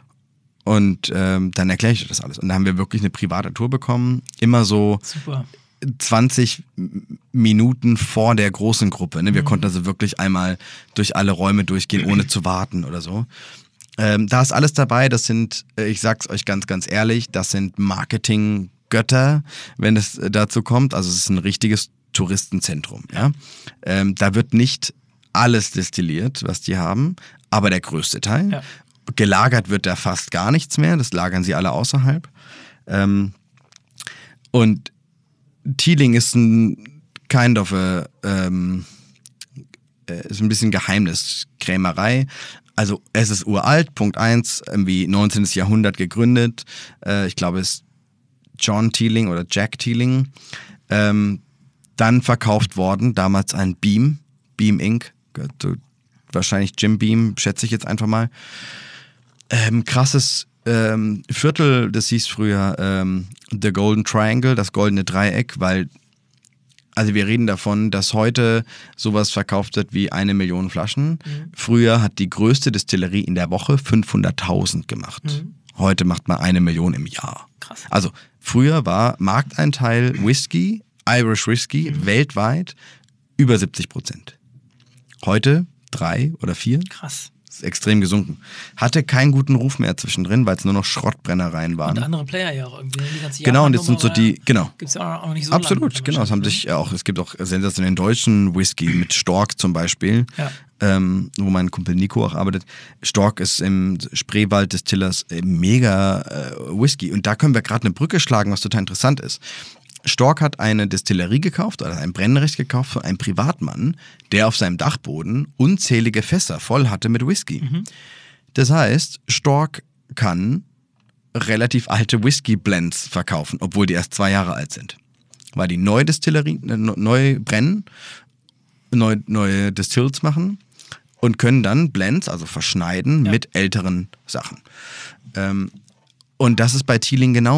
S2: Und ähm, dann erkläre ich dir das alles. Und da haben wir wirklich eine private Tour bekommen, immer so
S3: Super.
S2: zwanzig Minuten vor der großen Gruppe. Ne? Wir
S3: Mhm.
S2: konnten also wirklich einmal durch alle Räume durchgehen, ohne zu warten oder so. Ähm, da ist alles dabei. Das sind, äh, ich sag's euch ganz, ganz ehrlich, das sind Marketing-Götter, wenn es äh, dazu kommt. Also es ist ein richtiges Touristenzentrum. Ja? Ähm, da wird nicht alles destilliert, was die haben, aber der größte Teil.
S3: Ja.
S2: Gelagert wird da fast gar nichts mehr. Das lagern sie alle außerhalb. Ähm, und Teeling ist ein kind of a, ähm, äh, ist ein bisschen Geheimniskrämerei. Also es ist uralt, Punkt eins, irgendwie neunzehnten. Jahrhundert gegründet. Äh, ich glaube es ist John Teeling oder Jack Teeling. Ähm, dann verkauft worden, damals ein Beam, Beam Incorporated. Gehört zu- Wahrscheinlich Jim Beam, schätze ich jetzt einfach mal. Ähm, krasses ähm, Viertel, das hieß früher ähm, The Golden Triangle, das goldene Dreieck, weil, also wir reden davon, dass heute sowas verkauft wird wie eine Million Flaschen.
S3: Mhm.
S2: Früher hat die größte Distillerie in der Woche fünfhunderttausend gemacht.
S3: Mhm.
S2: Heute macht man eine Million im Jahr.
S3: Krass.
S2: Also früher war Markteinteil Whisky, Irish Whisky,
S3: Mhm.
S2: weltweit über siebzig Prozent. Heute drei oder vier.
S3: Krass.
S2: Ist extrem gesunken. Hatte keinen guten Ruf mehr zwischendrin, weil es nur noch Schrottbrennereien waren.
S3: Und andere Player ja auch irgendwie. Die ganze
S2: Genau, und jetzt sind so die, genau.
S3: Gibt es ja auch noch nicht so
S2: Absolut,
S3: lange,
S2: genau. Es haben
S3: wahrscheinlich,
S2: sich auch, es gibt auch sensationellen deutschen Whisky mit Stork zum Beispiel,
S3: Ja.
S2: ähm, wo mein Kumpel Nico auch arbeitet. Stork ist im Spreewald Distillers äh, mega äh, Whisky. Und da können wir gerade eine Brücke schlagen, was total interessant ist. Stork hat eine Destillerie gekauft oder ein Brennrecht gekauft von einem Privatmann, der auf seinem Dachboden unzählige Fässer voll hatte mit Whisky.
S3: Mhm.
S2: Das heißt, Stork kann relativ alte Whisky-Blends verkaufen, obwohl die erst zwei Jahre alt sind. Weil die neue Distillerie, äh, neu brennen, neu, neue Distills machen und können dann Blends, also verschneiden,
S3: Ja.
S2: mit älteren Sachen. Ähm, und das ist bei Teeling genauso.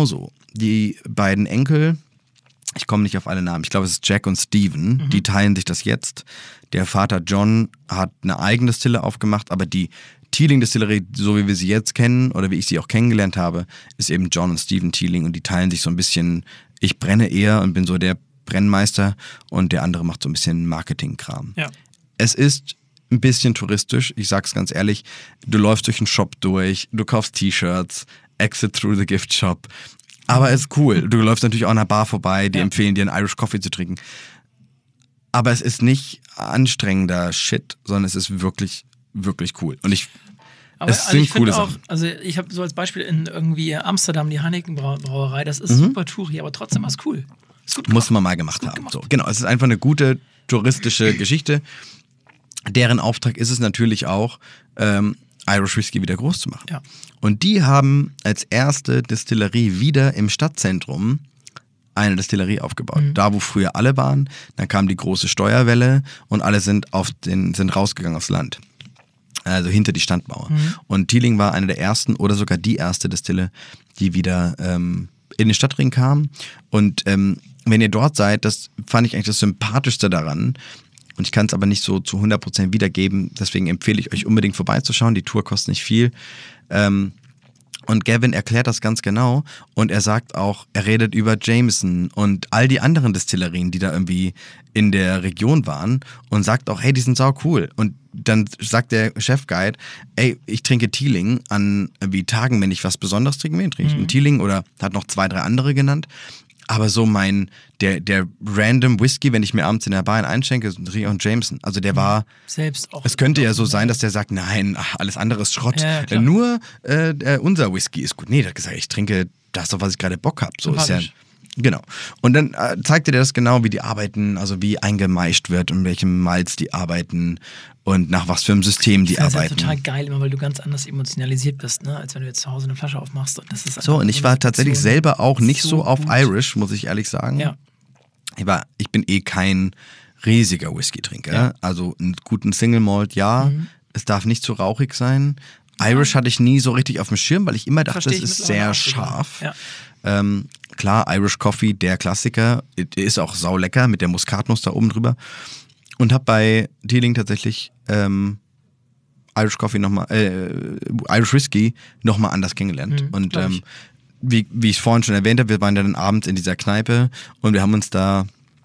S2: die beiden Enkel, ich komme nicht auf alle Namen, ich glaube es ist Jack und Steven, mhm. die teilen sich das jetzt. Der Vater John hat eine eigene Distille aufgemacht, aber die Teeling Distillerie, so wie wir sie jetzt kennen oder wie ich sie auch kennengelernt habe, ist eben John und Steven Teeling und die teilen sich so ein bisschen, ich brenne eher und bin so der Brennmeister und der andere macht so ein bisschen Marketingkram.
S3: Ja.
S2: Es ist ein bisschen touristisch, ich sag's ganz ehrlich, du läufst durch den Shop durch, du kaufst T-Shirts, exit through the gift shop, aber es ist cool. Du läufst natürlich auch an einer Bar vorbei, die ja. empfehlen dir einen Irish Coffee zu trinken. Aber es ist nicht anstrengender Shit, sondern es ist wirklich, wirklich cool. Und ich,
S3: aber,
S2: es
S3: also
S2: sind
S3: ich
S2: coole
S3: auch,
S2: Sachen.
S3: Also ich habe so als Beispiel in irgendwie Amsterdam die Heineken Brauerei, das ist
S2: Mhm.
S3: super Touri, aber trotzdem ist cool. Ist gut
S2: Muss
S3: gemacht.
S2: man mal gemacht haben. So, genau, es ist einfach eine gute touristische Geschichte. Deren Auftrag ist es natürlich auch, ähm, Irish Whiskey wieder groß zu machen.
S3: Ja.
S2: Und die haben als erste Distillerie wieder im Stadtzentrum eine Distillerie aufgebaut.
S3: Mhm.
S2: Da, wo früher alle waren, dann kam die große Steuerwelle und alle sind, auf den, sind rausgegangen aufs Land. Also hinter die Standmauer.
S3: Mhm.
S2: Und Teeling war eine der ersten oder sogar die erste Distille, die wieder ähm, in den Stadtring kam. Und ähm, wenn ihr dort seid, das fand ich eigentlich das Sympathischste daran. Und ich kann es aber nicht so zu hundert Prozent wiedergeben. Deswegen empfehle ich euch unbedingt vorbeizuschauen. Die Tour kostet nicht viel. Ähm, und Gavin erklärt das ganz genau. Und er sagt auch, er redet über Jameson und all die anderen Destillerien, die da irgendwie in der Region waren. Und sagt auch, hey, die sind sau cool. Und dann sagt der Chefguide, ey, ich trinke Teeling an wie Tagen, wenn ich was Besonderes trinke. Wen trinke ich?
S3: Mhm.
S2: Einen Teeling oder hat noch zwei, drei andere genannt. Aber so mein, der, der random Whisky, wenn ich mir abends in der Bar einen einschenke, trinke ich auch einen Jameson. Also der war,
S3: Selbst auch.
S2: es könnte ja so sein, dass der sagt, nein, ach, alles andere ist Schrott.
S3: Ja, ja, klar.
S2: Nur äh, äh, unser Whisky ist gut. Nee, der hat gesagt, ich trinke das, auf was ich gerade Bock habe. So ist ja, genau. Und dann äh, zeigt er dir das genau, wie die arbeiten, also wie eingemeischt wird und welchem Malz die arbeiten und nach was für einem System die
S3: das ist
S2: arbeiten.
S3: Ja total geil, immer weil du ganz anders emotionalisiert bist, ne? Als wenn du jetzt zu Hause eine Flasche aufmachst. Und das ist
S2: So, und ich war tatsächlich selber auch nicht so, so auf
S3: gut.
S2: Irish, muss ich ehrlich sagen.
S3: Ja.
S2: Ich, war, ich bin eh kein riesiger Whisky-Trinker.
S3: Ja.
S2: Also einen guten Single Malt, ja.
S3: Mhm.
S2: Es darf nicht zu rauchig sein. Irish hatte ich nie so richtig auf dem Schirm, weil ich immer dachte,
S3: Versteh
S2: es
S3: ich
S2: ist
S3: mittlerweile
S2: sehr
S3: auch sogar.
S2: scharf.
S3: Ja.
S2: Ähm, klar, Irish Coffee, der Klassiker, ist auch saulecker mit der Muskatnuss da oben drüber. Und habe bei Teeling tatsächlich ähm, Irish Coffee nochmal, äh, Irish Whisky nochmal anders kennengelernt.
S3: Mhm,
S2: und
S3: glaub ich.
S2: ähm, wie, wie ich vorhin schon erwähnt habe, wir waren dann abends in dieser Kneipe und wir haben uns da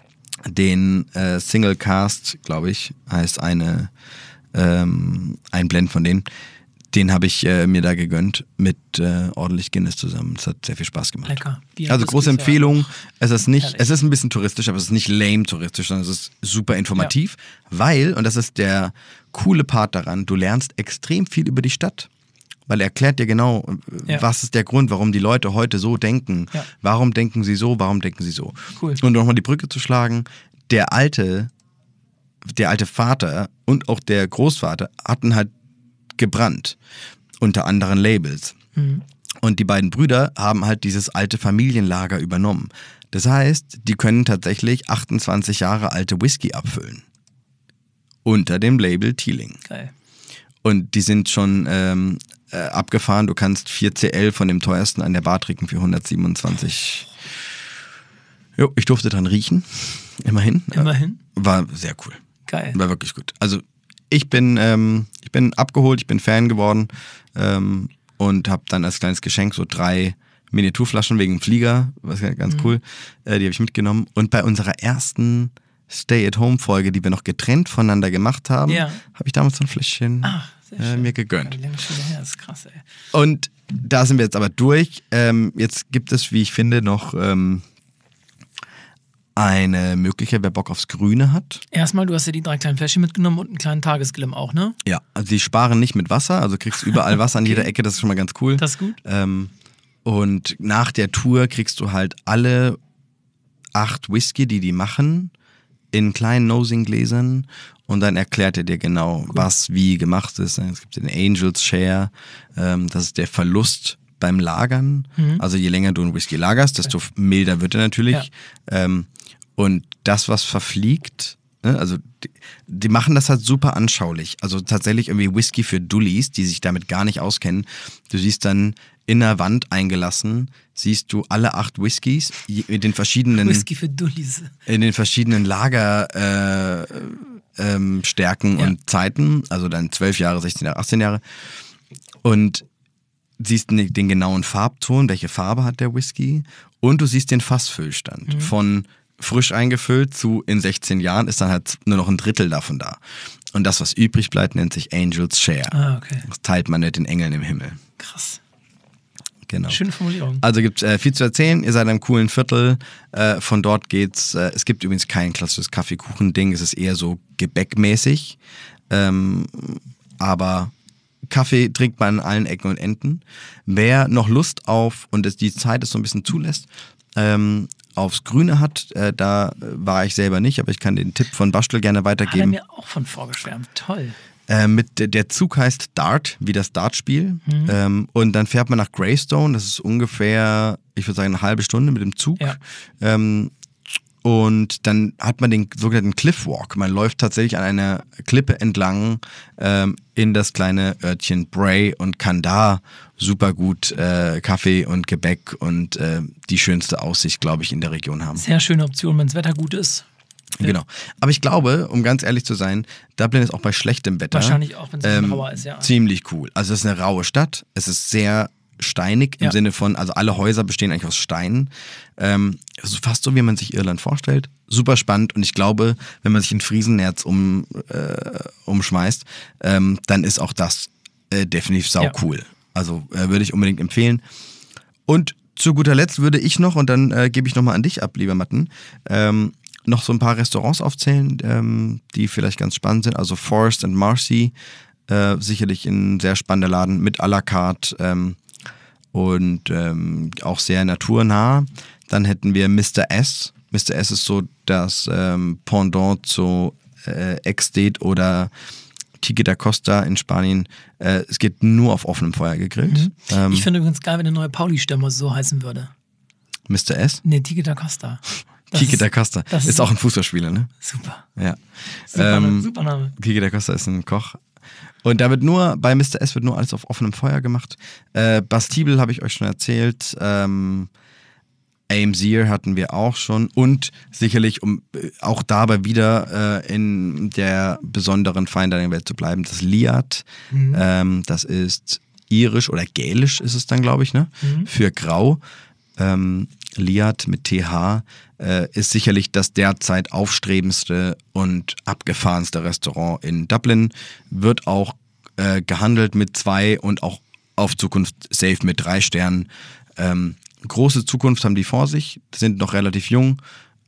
S2: den äh, Single Cast, glaube ich, heißt eine ähm, ein Blend von denen. Den habe ich äh, mir da gegönnt mit äh, ordentlich Guinness zusammen. Es hat sehr viel Spaß gemacht.
S3: Lecker. Bier,
S2: also
S3: das
S2: große
S3: ist ja
S2: Empfehlung.
S3: auch
S2: Es ist nicht,
S3: herrlich.
S2: es ist ein bisschen touristisch, aber es ist nicht lame touristisch, sondern es ist super informativ, weil, und das ist der coole Part daran, du lernst extrem viel über die Stadt. Weil er erklärt dir genau,
S3: Ja.
S2: was ist der Grund, warum die Leute heute so denken.
S3: Ja.
S2: Warum denken sie so, warum denken sie so.
S3: Cool.
S2: Und nochmal die Brücke zu schlagen, der alte, der alte Vater und auch der Großvater hatten halt gebrannt. Unter anderen Labels.
S3: Mhm.
S2: Und die beiden Brüder haben halt dieses alte Familienlager übernommen. Das heißt, die können tatsächlich achtundzwanzig Jahre alte Whisky abfüllen. Unter dem Label Teeling.
S3: Geil.
S2: Und die sind schon ähm, äh, abgefahren. Du kannst vier C L von dem teuersten an der Bar trinken für hundertsiebenundzwanzig. Jo, ich durfte dran riechen. Immerhin.
S3: Immerhin.
S2: War sehr cool.
S3: Geil.
S2: War wirklich gut. Also ich bin, ähm, ich bin abgeholt, ich bin Fan geworden ähm, und habe dann als kleines Geschenk so drei Miniaturflaschen wegen dem Flieger, was ja ganz
S3: Mhm.
S2: cool, äh, die habe ich mitgenommen. Und bei unserer ersten Stay-at-Home-Folge, die wir noch getrennt voneinander gemacht haben,
S3: Ja.
S2: habe ich damals so ein Fläschchen
S3: Ach, sehr
S2: äh,
S3: schön.
S2: mir gegönnt.
S3: Wie lange schon her? Das ist krass, ey.
S2: Und da sind wir jetzt aber durch. Ähm, jetzt gibt es, wie ich finde, noch ähm, eine Möglichkeit, wer Bock aufs Grüne hat.
S3: Erstmal, du hast ja die drei kleinen Fläschchen mitgenommen und einen kleinen Tagesglimm auch, ne?
S2: Ja, also die sparen nicht mit Wasser, also kriegst überall Wasser an
S3: Okay.
S2: jeder Ecke, das ist schon mal ganz cool.
S3: Das ist gut.
S2: Ähm, und nach der Tour kriegst du halt alle acht Whisky, die die machen, in kleinen Nosing-Gläsern und dann erklärt er dir genau, was wie gemacht ist. Es gibt den Angels Share, ähm, das ist der Verlust beim Lagern.
S3: Mhm.
S2: Also je länger du einen Whisky lagerst, desto milder wird er natürlich.
S3: Ja.
S2: Ähm, und das, was verfliegt, ne, also die, die machen das halt super anschaulich. Also tatsächlich irgendwie Whisky für Dullis, die sich damit gar nicht auskennen. Du siehst dann in der Wand eingelassen siehst du alle acht Whiskys in den verschiedenen
S3: Whisky für Dullis.
S2: in den verschiedenen Lager äh, ähm, Stärken
S3: Ja.
S2: und Zeiten, also dann zwölf Jahre, sechzehn Jahre, achtzehn Jahre und siehst den, den genauen Farbton, welche Farbe hat der Whisky und du siehst den Fassfüllstand
S3: Mhm.
S2: von frisch eingefüllt zu in sechzehn Jahren ist dann halt nur noch ein Drittel davon da. Und das, was übrig bleibt, nennt sich Angel's Share.
S3: Ah, okay.
S2: Das teilt man mit den Engeln im Himmel.
S3: Krass.
S2: Genau.
S3: Schöne Formulierung.
S2: Also gibt es äh, viel zu erzählen. Ihr seid in einem coolen Viertel. Äh, von dort geht's. Äh, es gibt übrigens kein klassisches Kaffeekuchen-Ding. Es ist eher so gebäckmäßig. Ähm, aber Kaffee trinkt man an allen Ecken und Enden. Wer noch Lust auf, und es, die Zeit es so ein bisschen zulässt, ähm, aufs Grüne hat, äh, da war ich selber nicht, aber ich kann den Tipp von Bastel gerne
S3: Hat er
S2: weitergeben.
S3: mir auch von vorgeschwärmt. Toll.
S2: Äh, mit, der Zug heißt Dart, wie das Dartspiel.
S3: Mhm.
S2: Ähm, und dann fährt man nach Greystone. Das ist ungefähr, ich würde sagen, eine halbe Stunde mit dem Zug.
S3: Ja.
S2: Ähm, und dann hat man den sogenannten Cliffwalk. Man läuft tatsächlich an einer Klippe entlang ähm, in das kleine Örtchen Bray und kann da super gut äh, Kaffee und Gebäck und äh, die schönste Aussicht, glaube ich, in der Region haben.
S3: Sehr schöne Option, wenn das Wetter gut ist.
S2: Genau. Aber ich glaube, um ganz ehrlich zu sein, Dublin ist auch bei schlechtem Wetter
S3: Wahrscheinlich auch, wenn es
S2: ähm,
S3: rauer ist, ja.
S2: ziemlich cool. Also es ist eine raue Stadt. Es ist sehr steinig im
S3: Ja.
S2: Sinne von, also alle Häuser bestehen eigentlich aus Steinen. Ähm, also fast so, wie man sich Irland vorstellt. Super spannend und ich glaube, wenn man sich ein Friesenerz um, äh, umschmeißt, ähm, dann ist auch das äh, definitiv sau
S3: Ja.
S2: cool. Also äh, würde ich unbedingt empfehlen. Und zu guter Letzt würde ich noch, und dann äh, gebe ich nochmal an dich ab, lieber Matten, ähm, noch so ein paar Restaurants aufzählen, ähm, die vielleicht ganz spannend sind. Also Forest and Marcy, äh, sicherlich ein sehr spannender Laden mit à la carte ähm, und ähm, auch sehr naturnah. Dann hätten wir Mister S. Mister S ist so das ähm, Pendant zu äh, Exted oder Tigre da Costa in Spanien. Äh, es geht nur auf offenem Feuer gegrillt.
S3: Mhm.
S2: Ähm,
S3: Ich finde übrigens geil, wenn der neue Pauli-Stürmer so heißen würde.
S2: Mister S?
S3: Nee, Tigre da Costa. Das
S2: Tigre
S3: ist-
S2: da Costa.
S3: das
S2: Ist
S3: ist-
S2: auch ein Fußballspieler, ne?
S3: Super.
S2: Ja.
S3: Super,
S2: Ähm,
S3: super Name.
S2: Tigre da Costa ist ein Koch. Und da wird nur, bei Mister S wird nur alles auf offenem Feuer gemacht. Äh, Bastibel habe ich euch schon erzählt. Ähm, Aimsir hatten wir auch schon. Und sicherlich, um äh, auch dabei wieder äh, in der besonderen Fine Dining Welt zu bleiben, das Liat.
S3: Mhm.
S2: Ähm, das ist irisch oder gälisch ist es dann, glaube ich, ne?
S3: Mhm.
S2: Für grau. Ähm, Liat mit T H äh, ist sicherlich das derzeit aufstrebendste und abgefahrenste Restaurant in Dublin. Wird auch äh, gehandelt mit zwei und auch auf Zukunft safe mit drei Sternen. Ähm, große Zukunft haben die vor sich, sind noch relativ jung,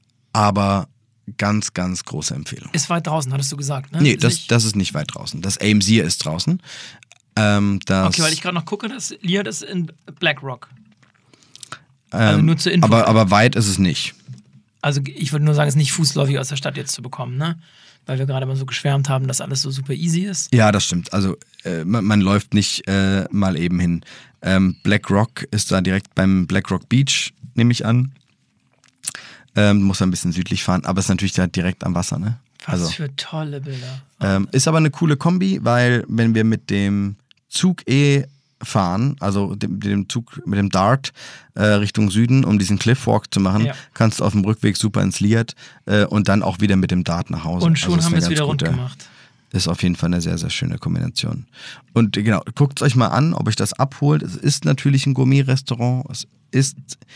S2: aber ganz, ganz große Empfehlung.
S3: Ist weit draußen, hattest du gesagt, ne?
S2: Nee,
S3: Ist
S2: das,
S3: nicht-
S2: das ist nicht weit draußen. Das Aimsir ist draußen. Ähm, das,
S3: Okay, weil ich gerade noch gucke, das Liat ist in BlackRock.
S2: ähm,
S3: also nur zur Info.
S2: aber, aber weit ist es nicht.
S3: Also ich würde nur sagen, es ist nicht fußläufig aus der Stadt jetzt zu bekommen, ne? Weil wir gerade mal so geschwärmt haben, dass alles so super easy ist.
S2: Ja, das stimmt. Also äh, man, man läuft nicht äh, mal eben hin. Ähm, Black Rock ist da direkt beim Black Rock Beach, nehme ich an. Ähm, muss ein bisschen südlich fahren, aber ist natürlich da direkt am Wasser, ne?
S3: Was
S2: Also
S3: für tolle Bilder.
S2: ähm, ist aber eine coole Kombi, weil wenn wir mit dem Zug eh fahren, also dem, dem Zug mit dem Dart äh, Richtung Süden, um diesen Cliffwalk zu machen,
S3: Ja.
S2: kannst du auf dem Rückweg super ins Liat äh, und dann auch wieder mit dem Dart nach Hause.
S3: Und schon
S2: Also ist
S3: haben
S2: eine
S3: wir es
S2: ganz
S3: wieder rund
S2: gute-
S3: gemacht.
S2: Ist auf jeden Fall eine sehr, sehr schöne Kombination. Und genau, guckt es euch mal an, ob euch das abholt. Es ist natürlich ein Gourmet-Restaurant. Es ist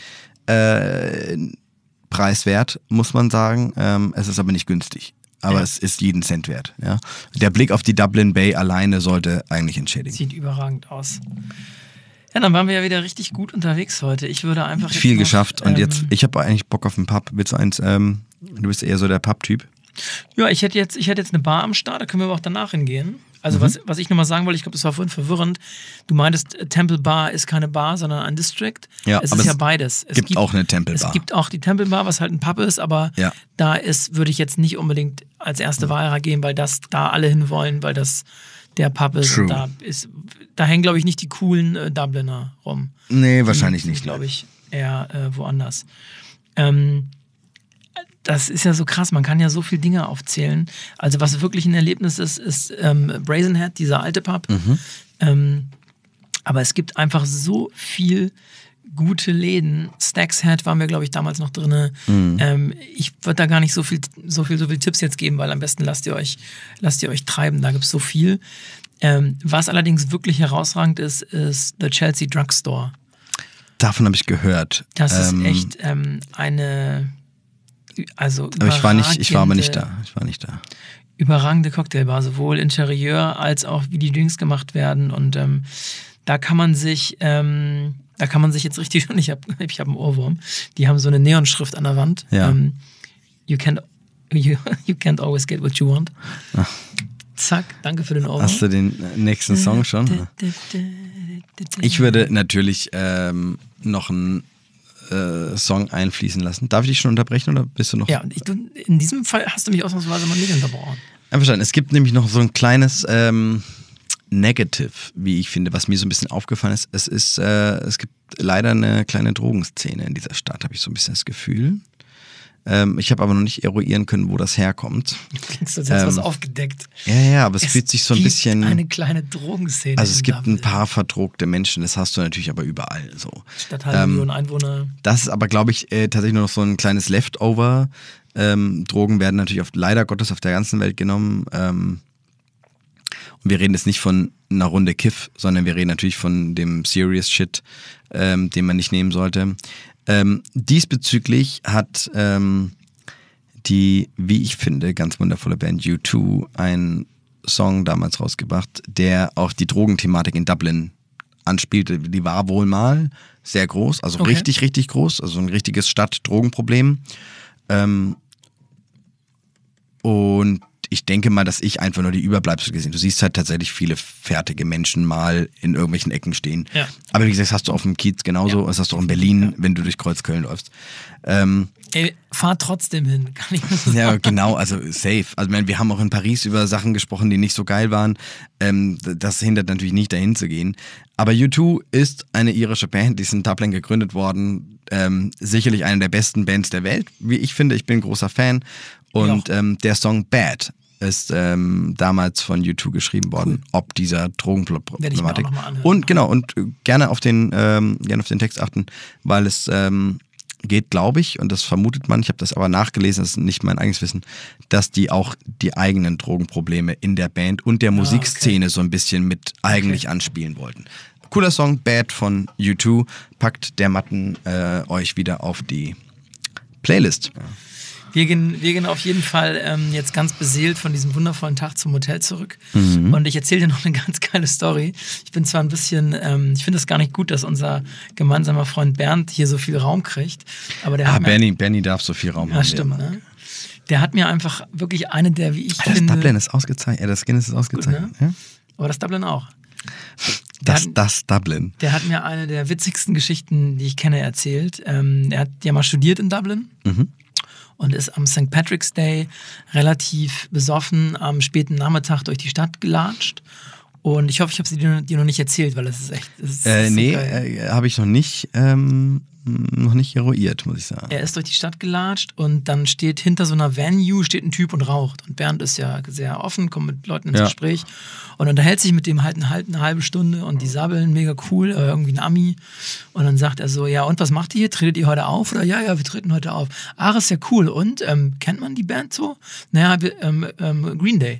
S2: äh, preiswert, muss man sagen. Ähm, es ist aber nicht günstig. Aber
S3: Ja.
S2: es ist jeden Cent wert. Ja? Der Blick auf die Dublin Bay alleine sollte eigentlich entschädigen.
S3: Sieht überragend aus. Ja, dann waren wir ja wieder richtig gut unterwegs heute. Ich würde einfach jetzt
S2: Viel
S3: noch,
S2: geschafft. Und
S3: ähm,
S2: jetzt, ich habe eigentlich Bock auf einen Pub. Willst du eins? Ähm, du bist eher so der Pub-Typ.
S3: Ja, ich hätte jetzt, ich hätte jetzt eine Bar am Start, da können wir aber auch danach hingehen. Also
S2: Mhm.
S3: was, was ich nochmal sagen wollte, ich glaube, das war vorhin verwirrend. Du meintest, äh, Temple Bar ist keine Bar, sondern ein District.
S2: Ja,
S3: es
S2: aber
S3: ist ja
S2: es
S3: beides. Es
S2: gibt auch eine Temple Bar.
S3: Es gibt auch die Temple Bar, was halt ein Pub ist, aber
S2: Ja.
S3: da ist, würde ich jetzt nicht unbedingt als erste Wahl gehen, weil das da alle hinwollen, weil das der Pub ist.
S2: True.
S3: Und da ist, da hängen, glaube ich, nicht die coolen äh, Dubliner rum.
S2: Nee, wahrscheinlich nicht.
S3: Glaube ich, eher äh, woanders. Ähm, das ist ja so krass, man kann ja so viele Dinge aufzählen. Also was wirklich ein Erlebnis ist, ist ähm, Brazen Head, dieser alte Pub.
S2: Mhm.
S3: Ähm, Aber es gibt einfach so viel gute Läden. Stack's Head waren wir, glaube ich, damals noch drin. Mhm. Ähm, ich würde da gar nicht so viel, so viel, so viel Tipps jetzt geben, weil am besten lasst ihr euch, lasst ihr euch treiben. Da gibt es so viel. Ähm, was allerdings wirklich herausragend ist, ist The Chelsea Drugstore.
S2: Davon habe ich gehört.
S3: Das
S2: ähm,
S3: ist echt ähm, eine, also
S2: aber ich war nicht, ich war aber nicht da. Ich war nicht da.
S3: Überragende Cocktailbar, sowohl Interieur als auch wie die Drinks gemacht werden. Und ähm, da kann man sich, ähm, da kann man sich jetzt richtig, und ich habe ich hab einen Ohrwurm, die haben so eine Neonschrift an der Wand.
S2: Ja.
S3: Ähm, you, can't, you, you can't always get what you want.
S2: Ach.
S3: Zack, danke für den Ohrwurm.
S2: Hast du den nächsten Song schon? Ich würde natürlich ähm, noch einen äh, Song einfließen lassen. Darf ich dich schon unterbrechen oder bist du noch?
S3: Ja, ich, du, in diesem Fall hast du mich ausnahmsweise mal nicht unterbrochen.
S2: Einverstanden. Es gibt nämlich noch so ein kleines ähm, Negative, wie ich finde, was mir so ein bisschen aufgefallen ist. Es ist, äh, es gibt leider eine kleine Drogenszene in dieser Stadt, habe ich so ein bisschen das Gefühl. Ähm, ich habe aber noch nicht eruieren können, wo das herkommt.
S3: Du klingst, als hättest du
S2: ähm,
S3: was aufgedeckt.
S2: Ja, ja, aber es,
S3: es
S2: fühlt sich so ein
S3: gibt
S2: bisschen...
S3: eine kleine Drogenszene.
S2: Also es gibt
S3: Dublin.
S2: ein paar verdruckte Menschen, das hast du natürlich aber überall so.
S3: Statt halbe Million Einwohner.
S2: Das ist aber, glaube ich, äh, tatsächlich nur noch so ein kleines Leftover. Ähm, Drogen werden natürlich oft, leider Gottes auf der ganzen Welt genommen. Ähm, und wir reden jetzt nicht von einer Runde Kiff, sondern wir reden natürlich von dem Serious Shit, ähm, den man nicht nehmen sollte. Ähm, diesbezüglich hat ähm, die, wie ich finde, ganz wundervolle Band U zwei einen Song damals rausgebracht, der auch die Drogenthematik in Dublin anspielte. Die war wohl mal sehr groß, also
S3: okay.
S2: richtig, richtig groß, also ein richtiges Stadt-Drogenproblem. Ähm, und ich denke mal, dass ich einfach nur die Überbleibsel gesehen habe. Du siehst halt tatsächlich viele fertige Menschen mal in irgendwelchen Ecken stehen. Ja. Aber wie gesagt, das hast du auf dem Kiez genauso, ja. Das hast du auch in Berlin, ja. Wenn du durch Kreuzköln läufst. Ähm,
S3: Ey, fahr trotzdem hin, kann ich nur so sagen.
S2: Ja, genau, also safe. Also ich meine, wir haben auch in Paris über Sachen gesprochen, die nicht so geil waren. Ähm, das hindert natürlich nicht, dahin zu gehen. Aber U zwei ist eine irische Band, die ist in Dublin gegründet worden. Ähm, sicherlich eine der besten Bands der Welt, wie ich finde. Ich bin ein großer Fan. Und ähm, der Song Bad ist ähm, damals von U zwei geschrieben worden, cool. Ob dieser Drogenproblematik. Und genau, und gerne auf den, ähm, gerne auf den Text achten, weil es ähm, geht, glaube ich, und das vermutet man, ich habe das aber nachgelesen, das ist nicht mein eigenes Wissen, dass die auch die eigenen Drogenprobleme in der Band und der ah, Musikszene okay. so ein bisschen mit eigentlich okay. anspielen wollten. Cooler Song, Bad von U zwei, packt der Matten äh, euch wieder auf die Playlist. Ja.
S3: Wir gehen, wir gehen auf jeden Fall ähm, jetzt ganz beseelt von diesem wundervollen Tag zum Hotel zurück. Mhm. Und ich erzähle dir noch eine ganz geile Story. Ich bin zwar ein bisschen, ähm, ich finde es gar nicht gut, dass unser gemeinsamer Freund Bernd hier so viel Raum kriegt. Aber der
S2: ah,
S3: hat
S2: Benny, Benny darf so viel Raum
S3: ja,
S2: haben.
S3: Stimmt, ne? Der hat mir einfach wirklich eine der, wie ich
S2: ah, das
S3: finde...
S2: Das Dublin ist ausgezeichnet. Ja, das Guinness ist ausgezeichnet. Gut, ne? Ja?
S3: Aber das Dublin auch.
S2: Das,
S3: hat,
S2: das Dublin.
S3: Der hat mir eine der witzigsten Geschichten, die ich kenne, erzählt. Ähm, er hat ja mal studiert in Dublin. Mhm. Und ist am Sankt Patrick's Day relativ besoffen am späten Nachmittag durch die Stadt gelatscht. Und ich hoffe, ich habe sie dir, dir noch nicht erzählt, weil das ist echt... Das ist
S2: äh,
S3: so
S2: nee, äh, habe ich noch nicht, ähm, noch nicht eruiert, muss ich sagen.
S3: Er ist durch die Stadt gelatscht und dann steht hinter so einer Venue steht ein Typ und raucht. Und Bernd ist ja sehr offen, kommt mit Leuten ins ja. Gespräch und unterhält sich mit dem halt eine, halt eine halbe Stunde und die sabbeln, mega cool, äh, irgendwie ein Ami. Und dann sagt er so, ja und was macht ihr hier? Tretet ihr heute auf? Oder ja, ja, wir treten heute auf. Ach, ist ja cool. Und, ähm, kennt man die Band so? Naja, wir, ähm, ähm, Green Day.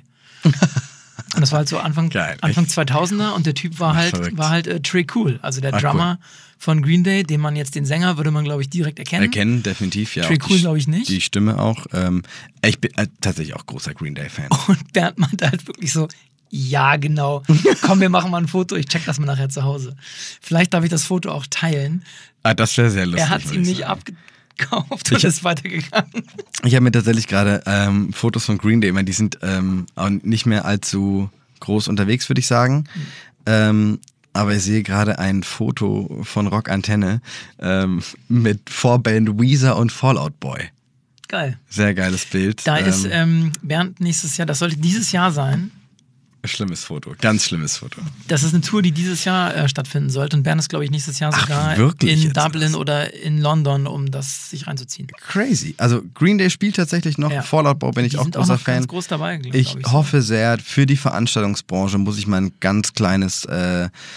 S3: Und das war halt so Anfang, Geil, Anfang zweitausender und der Typ war halt, Verrückt. war halt äh, Trey Cool, also der Ach, Drummer cool. von Green Day, den man jetzt den Sänger, würde man glaube ich direkt erkennen.
S2: Erkennen, definitiv, ja.
S3: Trey Cool glaube ich nicht.
S2: Die Stimme auch. Ähm, ich bin äh, tatsächlich auch großer Green Day-Fan.
S3: Und Bernd meinte halt wirklich so, ja genau, komm, wir machen mal ein Foto, ich check das mal nachher zu Hause. Vielleicht darf ich das Foto auch teilen.
S2: Ah, das wäre sehr lustig.
S3: Er hat es ihm nicht abgekauft und
S2: ich,
S3: ist weitergegangen.
S2: Ich habe mir tatsächlich gerade ähm, Fotos von Green Day, ich meine, die sind ähm, auch nicht mehr allzu groß unterwegs, würde ich sagen. Mhm. Ähm, aber ich sehe gerade ein Foto von Rock Antenne ähm, mit Vorband Weezer und Fall Out Boy.
S3: Geil.
S2: Sehr geiles Bild.
S3: Da
S2: ähm,
S3: ist ähm, Bernd nächstes Jahr, das sollte dieses Jahr sein.
S2: Schlimmes Foto, ganz schlimmes Foto.
S3: Das ist eine Tour, die dieses Jahr äh, stattfinden sollte. Und Bern ist, glaube ich, nächstes Jahr sogar
S2: Ach,
S3: in Dublin das? oder in London, um das sich reinzuziehen.
S2: Crazy. Also Green Day spielt tatsächlich noch. Ja. Fall Out Boy bin ich die auch
S3: sind
S2: großer
S3: auch noch
S2: Fan.
S3: Ganz groß dabei, glaub,
S2: ich
S3: glaub ich
S2: hoffe
S3: so.
S2: sehr, für die Veranstaltungsbranche muss ich mal ein ganz kleines äh,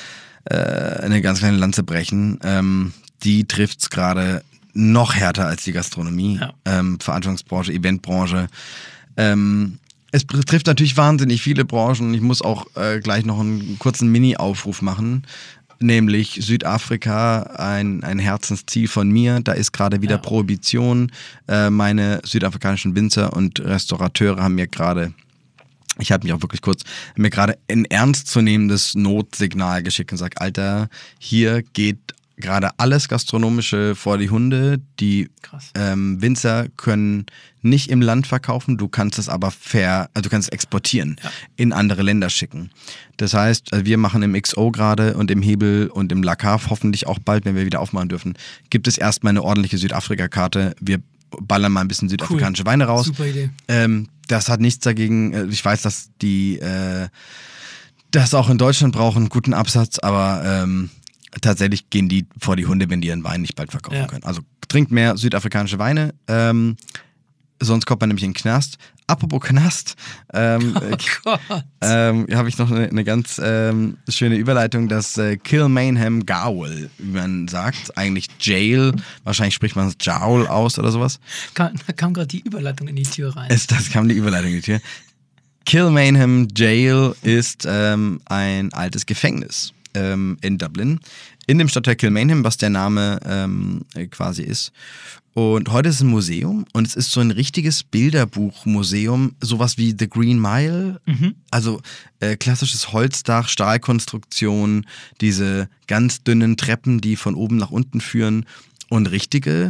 S2: äh, eine ganz kleine Lanze brechen. Ähm, die trifft's gerade noch härter als die Gastronomie.
S3: Ja.
S2: Ähm, Veranstaltungsbranche, Eventbranche. Ähm, es trifft natürlich wahnsinnig viele Branchen. Ich muss auch äh, gleich noch einen kurzen Mini-Aufruf machen. Nämlich Südafrika, ein, ein Herzensziel von mir. Da ist gerade wieder
S3: ja.
S2: Prohibition. Äh, meine südafrikanischen Winzer und Restaurateure haben mir gerade, ich habe mich auch wirklich kurz, mir gerade ein ernstzunehmendes Notsignal geschickt und gesagt, Alter, hier geht gerade alles Gastronomische vor die Hunde. Die ähm, Winzer können nicht im Land verkaufen, du kannst es aber fair, also du kannst es exportieren, ja. in andere Länder schicken. Das heißt, wir machen im X O gerade und im Hebel und im Lacave hoffentlich auch bald, wenn wir wieder aufmachen dürfen, gibt es erstmal eine ordentliche Südafrika-Karte. Wir ballern mal ein bisschen südafrikanische cool. Weine raus.
S3: Super Idee.
S2: Ähm, das hat nichts dagegen, ich weiß, dass die äh, das auch in Deutschland brauchen, guten Absatz, aber ähm, tatsächlich gehen die vor die Hunde, wenn die ihren Wein nicht bald verkaufen ja. können. Also trinkt mehr südafrikanische Weine, ähm, sonst kommt man nämlich in den Knast. Apropos Knast, ähm,
S3: oh Gott.
S2: ähm, habe ich noch eine, eine ganz ähm, schöne Überleitung, das äh, Kilmainham Gaol, wie man sagt, eigentlich Jail, wahrscheinlich spricht man es Jowl aus oder sowas.
S3: Da kam gerade die Überleitung in die Tür rein.
S2: Es, das kam die Überleitung in die Tür. Kilmainham Jail ist ähm, ein altes Gefängnis ähm, in Dublin, in dem Stadtteil Kilmainham, was der Name ähm, quasi ist. Und heute ist es ein Museum und es ist so ein richtiges Bilderbuchmuseum, sowas wie The Green Mile, mhm. also äh, klassisches Holzdach, Stahlkonstruktion, diese ganz dünnen Treppen, die von oben nach unten führen und richtige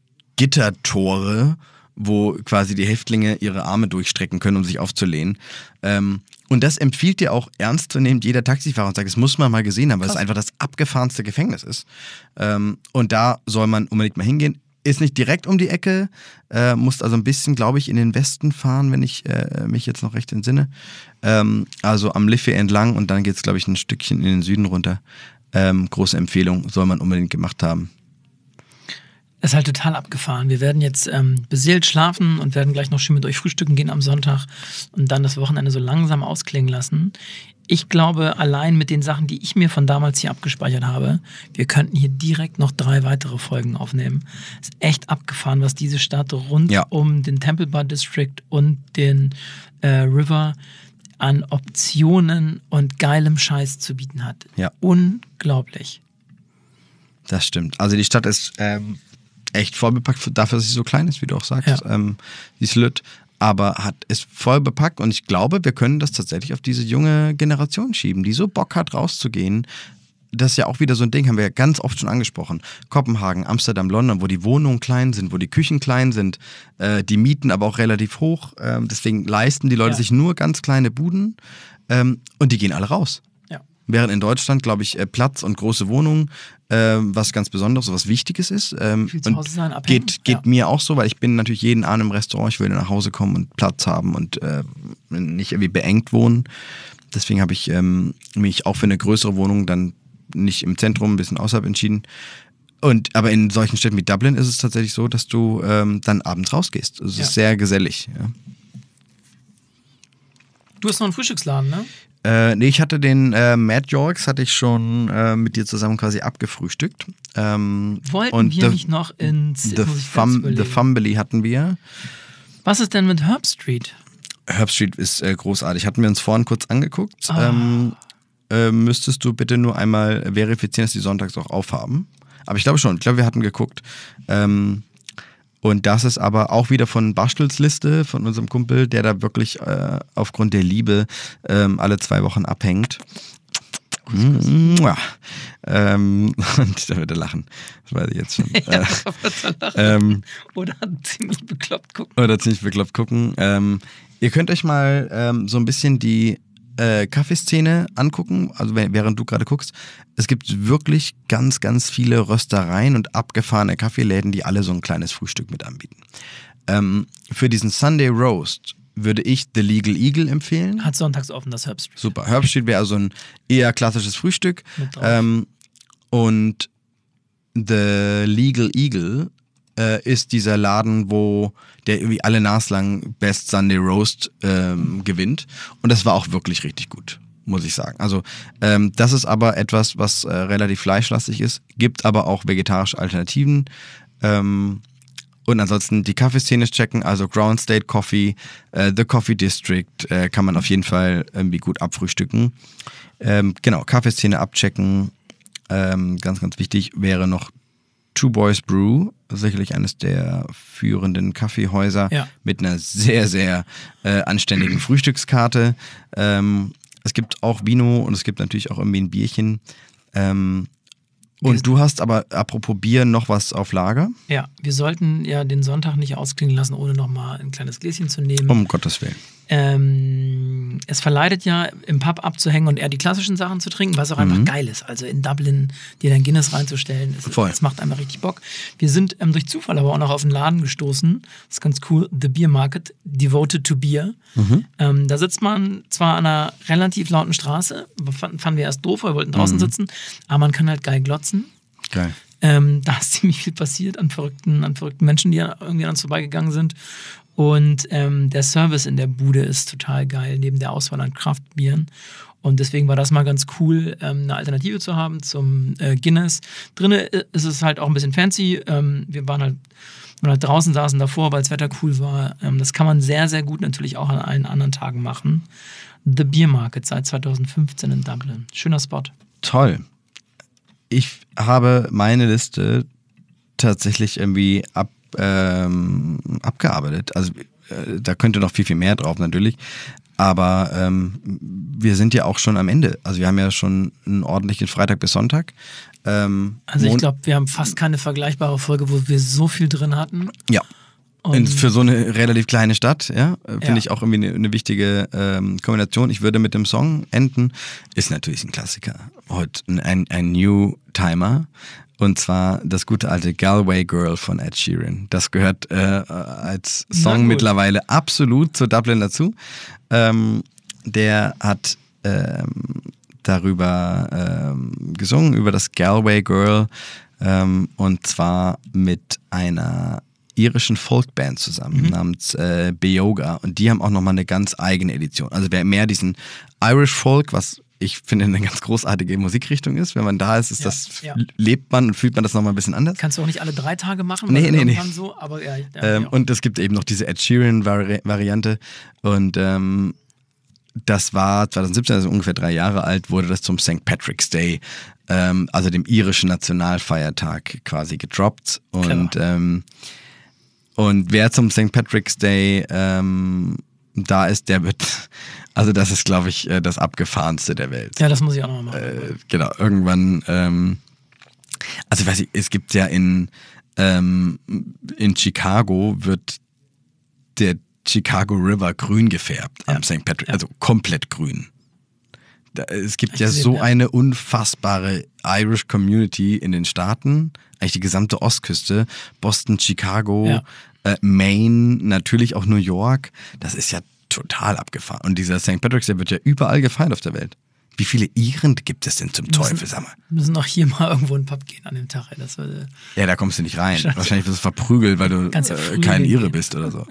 S2: Gittertore, wo quasi die Häftlinge ihre Arme durchstrecken können, um sich aufzulehnen. Ähm, und das empfiehlt dir auch ernstzunehmend jeder Taxifahrer und sagt, das muss man mal gesehen haben, weil es einfach das abgefahrenste Gefängnis ist. Ähm, und da soll man unbedingt mal hingehen. Ist nicht direkt um die Ecke, äh, musst also ein bisschen, glaube ich, in den Westen fahren, wenn ich äh, mich jetzt noch recht entsinne. Ähm, also am Liffey entlang und dann geht es, glaube ich, ein Stückchen in den Süden runter. Ähm, große Empfehlung, soll man unbedingt gemacht haben.
S3: Ist halt total abgefahren. Wir werden jetzt ähm, beseelt schlafen und werden gleich noch schön mit euch frühstücken gehen am Sonntag und dann das Wochenende so langsam ausklingen lassen. Ich glaube, allein mit den Sachen, die ich mir von damals hier abgespeichert habe, wir könnten hier direkt noch drei weitere Folgen aufnehmen. Ist echt abgefahren, was diese Stadt rund ja. um den Temple Bar District und den äh, River an Optionen und geilem Scheiß zu bieten hat.
S2: Ja.
S3: Unglaublich.
S2: Das stimmt. Also die Stadt ist ähm, echt voll bepackt, dafür, dass sie so klein ist, wie du auch sagst. Ja. Ähm, sie ist lütt. Aber hat ist voll bepackt und ich glaube, wir können das tatsächlich auf diese junge Generation schieben, die so Bock hat, rauszugehen. Das ist ja auch wieder so ein Ding, haben wir ja ganz oft schon angesprochen. Kopenhagen, Amsterdam, London, wo die Wohnungen klein sind, wo die Küchen klein sind, äh, die Mieten aber auch relativ hoch. Äh, deswegen leisten die Leute ja. sich nur ganz kleine Buden ähm, und die gehen alle raus.
S3: Ja.
S2: Während in Deutschland, glaube ich, Platz und große Wohnungen ähm, was ganz Besonderes, was Wichtiges ist. Ähm,
S3: Viel zu Hause sein, abhängen.
S2: Geht, geht ja. mir auch so, weil ich bin natürlich jeden Abend im Restaurant, ich will nach Hause kommen und Platz haben und äh, nicht irgendwie beengt wohnen. Deswegen habe ich ähm, mich auch für eine größere Wohnung dann nicht im Zentrum, ein bisschen außerhalb entschieden. Und, aber in solchen Städten wie Dublin ist es tatsächlich so, dass du ähm, dann abends rausgehst. Es ja. ist sehr gesellig. Ja.
S3: Du hast noch einen Frühstücksladen, ne?
S2: Äh, nee, ich hatte den äh, Mad Yorks, hatte ich schon äh, mit dir zusammen quasi abgefrühstückt. Ähm,
S3: Wollten
S2: und
S3: wir
S2: the,
S3: nicht noch ins...
S2: The, Fum, the Fumbly hatten wir.
S3: Was ist denn mit Herb Street?
S2: Herb Street ist äh, großartig. Hatten wir uns vorhin kurz angeguckt.
S3: Oh.
S2: Ähm, äh, müsstest du bitte nur einmal verifizieren, dass die sonntags auch aufhaben. Aber ich glaube schon. Ich glaube, wir hatten geguckt. Ähm, Und das ist aber auch wieder von Bastels Liste, von unserem Kumpel, der da wirklich äh, aufgrund der Liebe ähm, alle zwei Wochen abhängt. Ähm, und da wird er lachen. Das weiß ich jetzt schon.
S3: Ja, da wird er lachen. Ähm, oder ziemlich bekloppt gucken.
S2: Oder ziemlich bekloppt gucken. Ähm, ihr könnt euch mal ähm, so ein bisschen die äh, Kaffeeszene angucken, also während du gerade guckst. Es gibt wirklich ganz, ganz viele Röstereien und abgefahrene Kaffeeläden, die alle so ein kleines Frühstück mit anbieten. Ähm, für diesen Sunday Roast würde ich The Legal Eagle empfehlen.
S3: Hat sonntags offen, das Herb Street.
S2: Super. Herb Street wäre also ein eher klassisches Frühstück. Ähm, und The Legal Eagle äh, ist dieser Laden, wo der irgendwie alle naslang Best Sunday Roast ähm, gewinnt. Und das war auch wirklich richtig gut. muss ich sagen. Also ähm, das ist aber etwas, was äh, relativ fleischlastig ist, gibt aber auch vegetarische Alternativen. Ähm, und ansonsten die Kaffeeszene checken, also Ground State Coffee, äh, The Coffee District äh, kann man auf jeden Fall irgendwie gut abfrühstücken. Ähm, genau, Kaffeeszene abchecken. Ähm, ganz, ganz wichtig wäre noch Two Boys Brew, sicherlich eines der führenden Kaffeehäuser
S3: Ja.
S2: mit einer sehr, sehr äh, anständigen Frühstückskarte. Ähm, es gibt auch Vino und es gibt natürlich auch irgendwie ein Bierchen. Ähm, und du hast aber, apropos Bier, noch was auf Lager?
S3: Ja, wir sollten ja den Sonntag nicht ausklingen lassen, ohne nochmal ein kleines Gläschen zu nehmen.
S2: Um Gottes Willen.
S3: Ähm, es verleitet ja, im Pub abzuhängen und eher die klassischen Sachen zu trinken, was auch einfach geil ist. Also in Dublin dir dein Guinness reinzustellen, ist,
S2: Voll.
S3: das macht einfach richtig Bock. Wir sind ähm, durch Zufall aber auch noch auf einen Laden gestoßen. Das ist ganz cool. The Beer Market, devoted to beer.
S2: Mhm.
S3: Ähm, da sitzt man zwar an einer relativ lauten Straße, fanden, fanden wir erst doof, wir wollten draußen
S2: Mhm.
S3: sitzen, aber man kann halt geil glotzen.
S2: Geil.
S3: Ähm, da ist ziemlich viel passiert an verrückten, an verrückten Menschen, die irgendwie an uns vorbeigegangen sind. Und ähm, der Service in der Bude ist total geil, neben der Auswahl an Kraftbieren. Und deswegen war das mal ganz cool, ähm, eine Alternative zu haben zum äh, Guinness. Drinnen ist es halt auch ein bisschen fancy. Ähm, wir waren halt, waren halt draußen, saßen davor, weil das Wetter cool war. Ähm, das kann man sehr, sehr gut natürlich auch an allen anderen Tagen machen. The Beer Market seit zweitausendfünfzehn in Dublin. Schöner Spot.
S2: Toll. Ich habe meine Liste tatsächlich irgendwie ab, ähm, abgearbeitet. Also äh, da könnte noch viel, viel mehr drauf natürlich. Aber ähm, wir sind ja auch schon am Ende. Also wir haben ja schon einen ordentlichen Freitag bis Sonntag. Ähm,
S3: Also ich
S2: Mon-
S3: glaube, wir haben fast keine vergleichbare Folge, wo wir so viel drin hatten.
S2: Ja.
S3: Und
S2: In, für so eine relativ kleine Stadt, ja, finde
S3: Ja.
S2: ich auch irgendwie eine, eine wichtige ähm, Kombination. Ich würde mit dem Song enden. Ist natürlich ein Klassiker. Heute ein, ein New Timer. Und zwar das gute alte Galway Girl von Ed Sheeran. Das gehört äh, als
S3: Na
S2: Song
S3: gut.
S2: mittlerweile absolut zu Dublin dazu. Ähm, der hat ähm, darüber ähm, gesungen, über das Galway Girl. Ähm, und zwar mit einer irischen Folkband zusammen,
S3: Mhm.
S2: namens äh, Beoga. Und die haben auch nochmal eine ganz eigene Edition. Also wer mehr diesen Irish Folk, was ich finde eine ganz großartige Musikrichtung ist, wenn man da ist, ist
S3: Ja,
S2: das,
S3: ja.
S2: lebt man und fühlt man das nochmal ein bisschen anders.
S3: kannst du auch nicht alle drei Tage machen,
S2: Nee,
S3: weil
S2: nee, nee.
S3: irgendwann so, aber ja, ja,
S2: Ähm,
S3: ja.
S2: und es gibt eben noch diese Ed Sheeran-Variante. Und ähm, das war zwanzig siebzehn, also ungefähr drei Jahre alt, wurde das zum Sankt Patrick's Day, ähm, also dem irischen Nationalfeiertag quasi gedroppt. Und, ähm, und wer zum Sankt Patrick's Day ähm, da ist, der wird, also das ist, glaube ich, äh, das abgefahrenste der Welt.
S3: ja, das muss ich auch nochmal machen.
S2: Äh, genau, irgendwann, ähm, also ich weiß nicht, es gibt ja in, ähm, in Chicago wird der Chicago River grün gefärbt
S3: Ja.
S2: am Sankt Patrick,
S3: Ja.
S2: also komplett grün. Da, es gibt
S3: Hab ich
S2: ja
S3: gesehen,
S2: so
S3: ja.
S2: eine unfassbare Irish Community in den Staaten, eigentlich die gesamte Ostküste, Boston, Chicago,
S3: Ja.
S2: äh, Maine, natürlich auch New York. Das ist ja total abgefahren. Und dieser Sankt Patrick's Day wird ja überall gefeiert auf der Welt. Wie viele Iren gibt es denn zum
S3: Wir müssen-
S2: Teufel, sag mal?
S3: Wir müssen auch hier mal irgendwo in den Pub gehen an dem Tag. Ey. Das würde,
S2: Ja, da kommst du nicht rein.
S3: Scheiße.
S2: Wahrscheinlich wirst du verprügelt, weil du
S3: Kannst ja
S2: äh,
S3: früh
S2: kein
S3: hingehen.
S2: Ire bist oder so.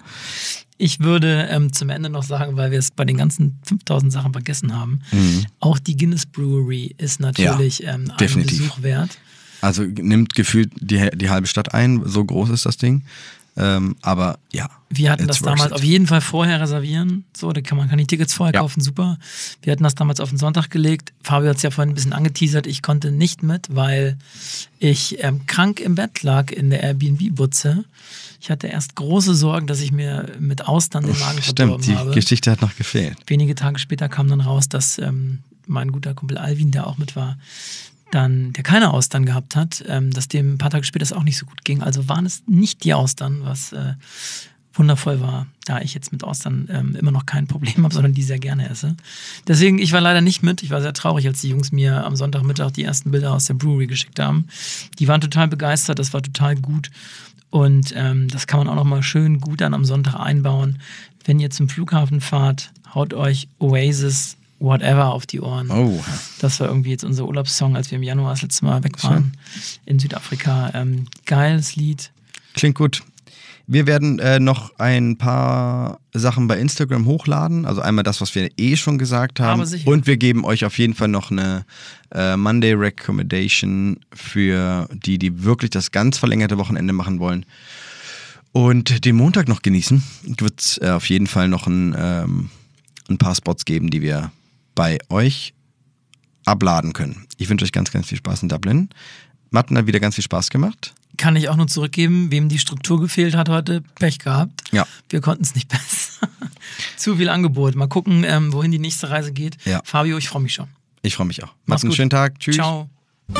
S3: ich würde ähm, zum Ende noch sagen, weil wir es bei den ganzen fünftausend Sachen vergessen haben,
S2: Mhm.
S3: auch die Guinness Brewery ist natürlich ähm, einen
S2: definitiv.
S3: Besuch wert.
S2: Also nimmt gefühlt die, die halbe Stadt ein, so groß ist das Ding. Ähm, aber ja.
S3: Wir hatten
S2: it's
S3: das damals
S2: worth it.
S3: auf jeden Fall vorher reservieren. So, da kann man kann die Tickets vorher
S2: Ja.
S3: kaufen, super. Wir hatten das damals auf den Sonntag gelegt. Fabio hat es ja vorhin ein bisschen angeteasert. Ich konnte nicht mit, weil ich ähm, krank im Bett lag in der Airbnb-Butze. Ich hatte erst große Sorgen, dass ich mir mit Austern den Magen
S2: Stimmt,
S3: verdorben
S2: die
S3: habe.
S2: Geschichte hat noch gefehlt.
S3: Wenige Tage später kam dann raus, dass ähm, mein guter Kumpel Alvin, der auch mit war, dann, der keine Austern gehabt hat, ähm, dass dem ein paar Tage später es auch nicht so gut ging. Also waren es nicht die Austern, was äh, wundervoll war, da ich jetzt mit Austern ähm, immer noch kein Problem habe, sondern die sehr gerne esse. Deswegen, ich war leider nicht mit. Ich war sehr traurig, als die Jungs mir am Sonntagmittag die ersten Bilder aus der Brewery geschickt haben. Die waren total begeistert, das war total gut. Und ähm, das kann man auch nochmal schön gut dann am Sonntag einbauen. Wenn ihr zum Flughafen fahrt, haut euch Oasis Whatever auf die Ohren.
S2: Oh.
S3: Das war irgendwie jetzt unser Urlaubssong, als wir im Januar das letzte Mal weg waren in Südafrika. Ähm, geiles Lied.
S2: Klingt gut. Wir werden äh, noch ein paar Sachen bei Instagram hochladen. Also einmal das, was wir eh schon gesagt haben.
S3: Aber sicher.
S2: Und wir geben euch auf jeden Fall noch eine äh, Monday Recommendation für die, die wirklich das ganz verlängerte Wochenende machen wollen. Und den Montag noch genießen. Wird es äh, auf jeden Fall noch ein, ähm, ein paar Spots geben, die wir bei euch abladen können. Ich wünsche euch ganz, ganz viel Spaß in Dublin. Matten hat wieder ganz viel Spaß gemacht.
S3: Kann ich auch nur zurückgeben, wem die Struktur gefehlt hat heute, Pech gehabt.
S2: Ja.
S3: Wir konnten es nicht besser. Zu viel Angebot. Mal gucken, ähm, wohin die nächste Reise geht.
S2: Ja.
S3: Fabio, ich freue mich schon.
S2: Ich freue mich auch.
S3: Mach's
S2: Macht einen
S3: gut.
S2: schönen Tag. Tschüss.
S3: Ciao.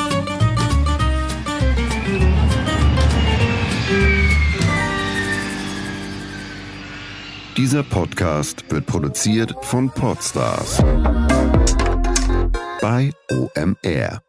S4: Dieser Podcast wird produziert von Podstars bei O M R.